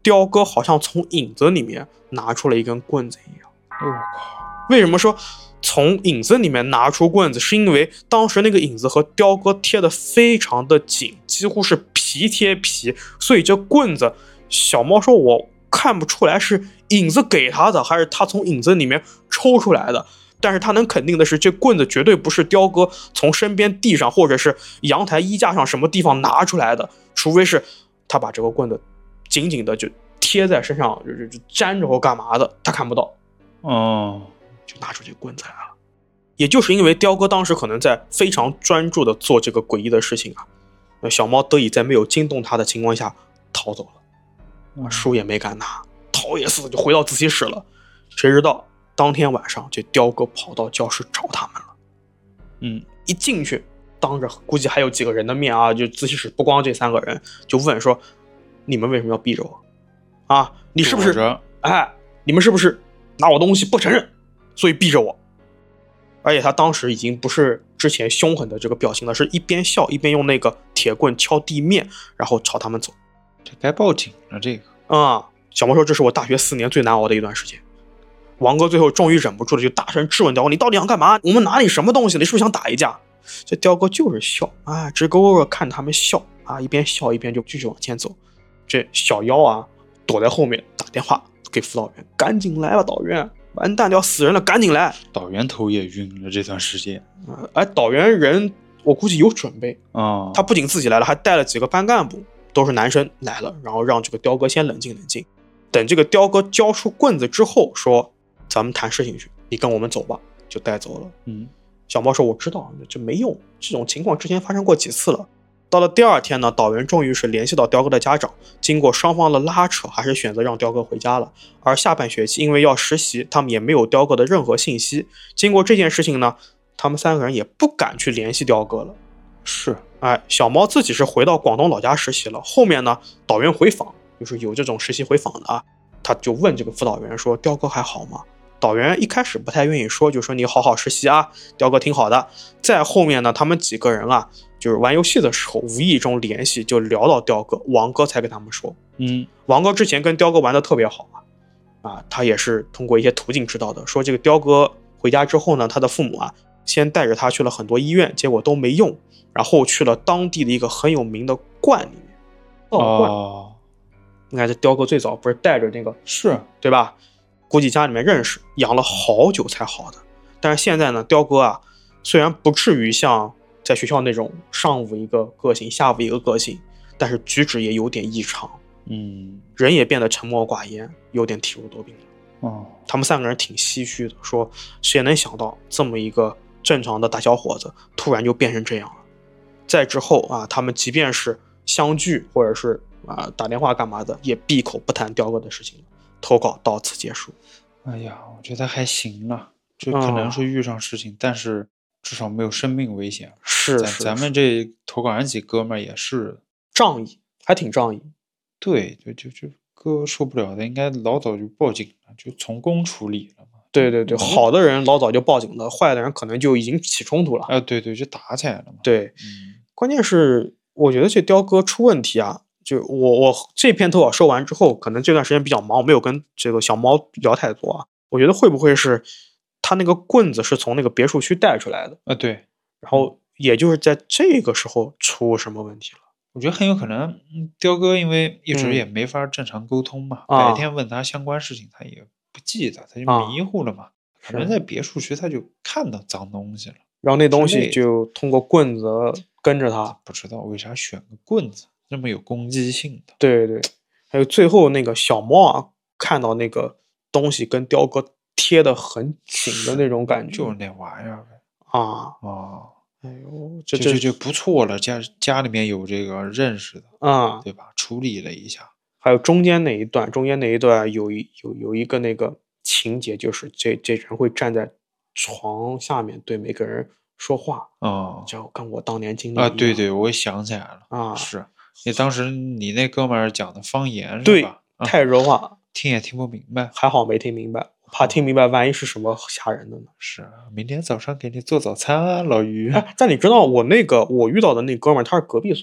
雕哥好像从影子里面拿出了一根棍子一样。 我、哦、靠！ 为什么说从影子里面拿出棍子？是因为当时那个影子和雕哥贴的非常的紧，几乎是皮贴皮，所以这棍子，小猫说我看不出来是影子给他的，还是他从影子里面抽出来的。但是他能肯定的是，这棍子绝对不是雕哥从身边地上或者是阳台衣架上什么地方拿出来的，除非是他把这个棍子紧紧的就贴在身上，就就就粘着或干嘛的，他看不到。 哦， 就拿出这个棍子来了。也就是因为雕哥当时可能在非常专注的做这个诡异的事情啊，那小猫得以在没有惊动他的情况下逃走了，书也没敢拿，逃也似的就回到自习室了。谁知道当天晚上这雕哥跑到教室找他们了。 嗯， 一进去当着估计还有几个人的面啊，就自习室不光这三个人，就问说你们为什么要逼着我啊？你是不是哎你们是不是拿我东西不承认，所以逼着我？而且他当时已经不是之前凶狠的这个表情了，是一边笑一边用那个铁棍敲地面，然后朝他们走。 这该报警了，这个啊、嗯！小猫说这是我大学四年最难熬的一段时间。王哥最后终于忍不住了，就大声质问雕哥：“你到底想干嘛？我们拿你什么东西？你是不是想打一架？”这雕哥就是笑啊，直勾勾的看他们笑啊，一边笑一边就继续往前走。这小妖啊，躲在后面打电话给辅导员：“赶紧来吧，导员！完蛋，要死人了，赶紧来！” 导员头也晕了这段时间。 呃、哎，导员人我估计有准备啊、哦， 他不仅自己来了，还带了几个班干部，都是男生来了，然后让这个雕哥先冷静冷静。等这个雕哥交出棍子之后，说：“咱们谈事情去，你跟我们走吧。”就带走了。 嗯， 小猫说：“我知道，这没用，这种情况之前发生过几次了。”到了第二天呢，导员终于是联系到雕哥的家长，经过双方的拉扯，还是选择让雕哥回家了。而下半学期因为要实习，他们也没有雕哥的任何信息。经过这件事情呢，他们三个人也不敢去联系雕哥了。 是， 哎，小猫自己是回到广东老家实习了。后面呢，导员回访，就是有这种实习回访的啊，他就问这个辅导员说：“雕哥还好吗？”导员一开始不太愿意说，就说你好好实习啊，雕哥挺好的。再后面呢，他们几个人啊，就是玩游戏的时候无意中联系，就聊到雕哥，王哥才跟他们说。 嗯， 王哥之前跟雕哥玩的特别好啊，啊，他也是通过一些途径知道的，说这个雕哥回家之后呢，他的父母啊，先带着他去了很多医院，结果都没用，然后去了当地的一个很有名的观里面，道观。 哦， 你看这雕哥最早不是带着那个， 是对吧？估计家里面认识，养了好久才好的。但是现在呢，雕哥啊，虽然不至于像在学校那种上午一个个性，下午一个个性，但是举止也有点异常， 嗯， 人也变得沉默寡言，有点体弱多病了。 哦， 他们三个人挺唏嘘的，说谁也能想到这么一个正常的大小伙子，突然就变成这样了。再之后啊，他们即便是相聚或者是啊打电话干嘛的，也闭口不谈雕哥的事情了。投稿到此结束。 哎呀，我觉得还行了，这可能是遇上事情，嗯、但是至少没有生命危险。 是， 咱是咱们这投稿人几哥们儿也是仗义，还挺仗义。 对，就就就哥受不了的，应该老早就报警了，就从公处理了嘛。 对对对，好的人老早就报警了，坏的人可能就已经起冲突了。 啊，对对，就打起来了嘛。 对， 嗯、 关键是我觉得这雕哥出问题啊。就我我这篇投稿说完之后，可能这段时间比较忙，我没有跟这个小猫聊太多啊。我觉得会不会是他那个棍子是从那个别墅区带出来的啊？对， 然后也就是在这个时候出什么问题了？ 我觉得很有可能，雕哥因为一直也没法正常沟通嘛， 嗯、 白天问他相关事情他也不记得，他就迷糊了嘛。可能在别墅区他就看到脏东西了， 然后那东西就通过棍子跟着他， 不知道为啥选个棍子。这么有攻击性的， 对对，还有最后那个小猫啊，看到那个东西跟雕哥贴得很紧的那种感觉， 就是那玩意儿呗。 啊啊， 哎呦，这这就不错了，家家里面有这个认识的啊、嗯， 对吧？处理了一下。 还有中间那一段，中间那一段有一有有一个那个情节，就是这这人会站在床下面对每个人说话， 哦， 就跟我当年经历啊，对对，我也想起来了啊， 是。你当时你那哥们儿讲的方言是对吧？ 太热话、 啊，听也听不明白， 还好没听明白，怕听明白万一是什么吓人的呢？ 是，明天早上给你做早餐啊，老于。 哎，但你知道我那个我遇到的那哥们儿他是隔壁宿舍的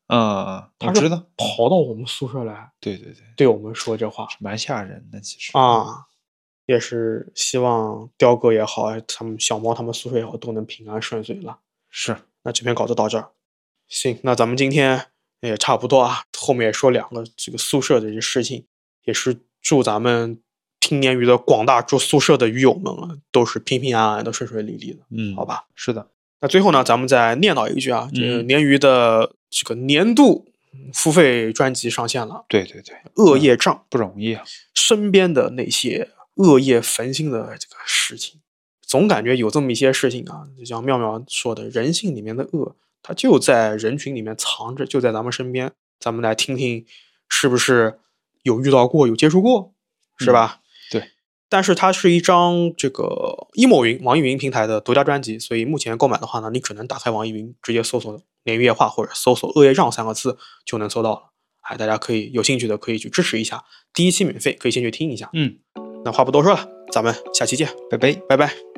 嗯， 他是我知道， 跑到我们宿舍来， 对对对， 对我们说这话蛮吓人的，其实啊。也是希望雕哥也好，他们小猫他们宿舍也好，都能平安顺遂了。 是。 那这篇稿子到这儿，行，那咱们今天也差不多啊，后面也说两个这个宿舍的这些事情，也是祝咱们听鲶鱼的广大住宿舍的鱼友们啊，都是平平安安的、顺顺利利的， 嗯， 好吧？ 是的。 那最后呢，咱们再念叨一句啊，这个嗯鲶鱼的这个年度付费专辑上线了， 对对对， 恶业障， 不容易啊。 身边的那些恶业焚心的这个事情，总感觉有这么一些事情啊，就像妙妙说的，人性里面的恶，它就在人群里面藏着，就在咱们身边。咱们来听听，是不是有遇到过、有接触过，是吧？ 嗯、对。 但是它是一张这个 emo 云网易云平台的独家专辑，所以目前购买的话呢，你只能打开网易云，直接搜索“鲶鱼夜话”或者搜索“恶业障”三个字就能搜到了。哎，大家可以有兴趣的可以去支持一下，第一期免费，可以先去听一下。 嗯， 那话不多说了，咱们下期见， 拜拜， 拜拜。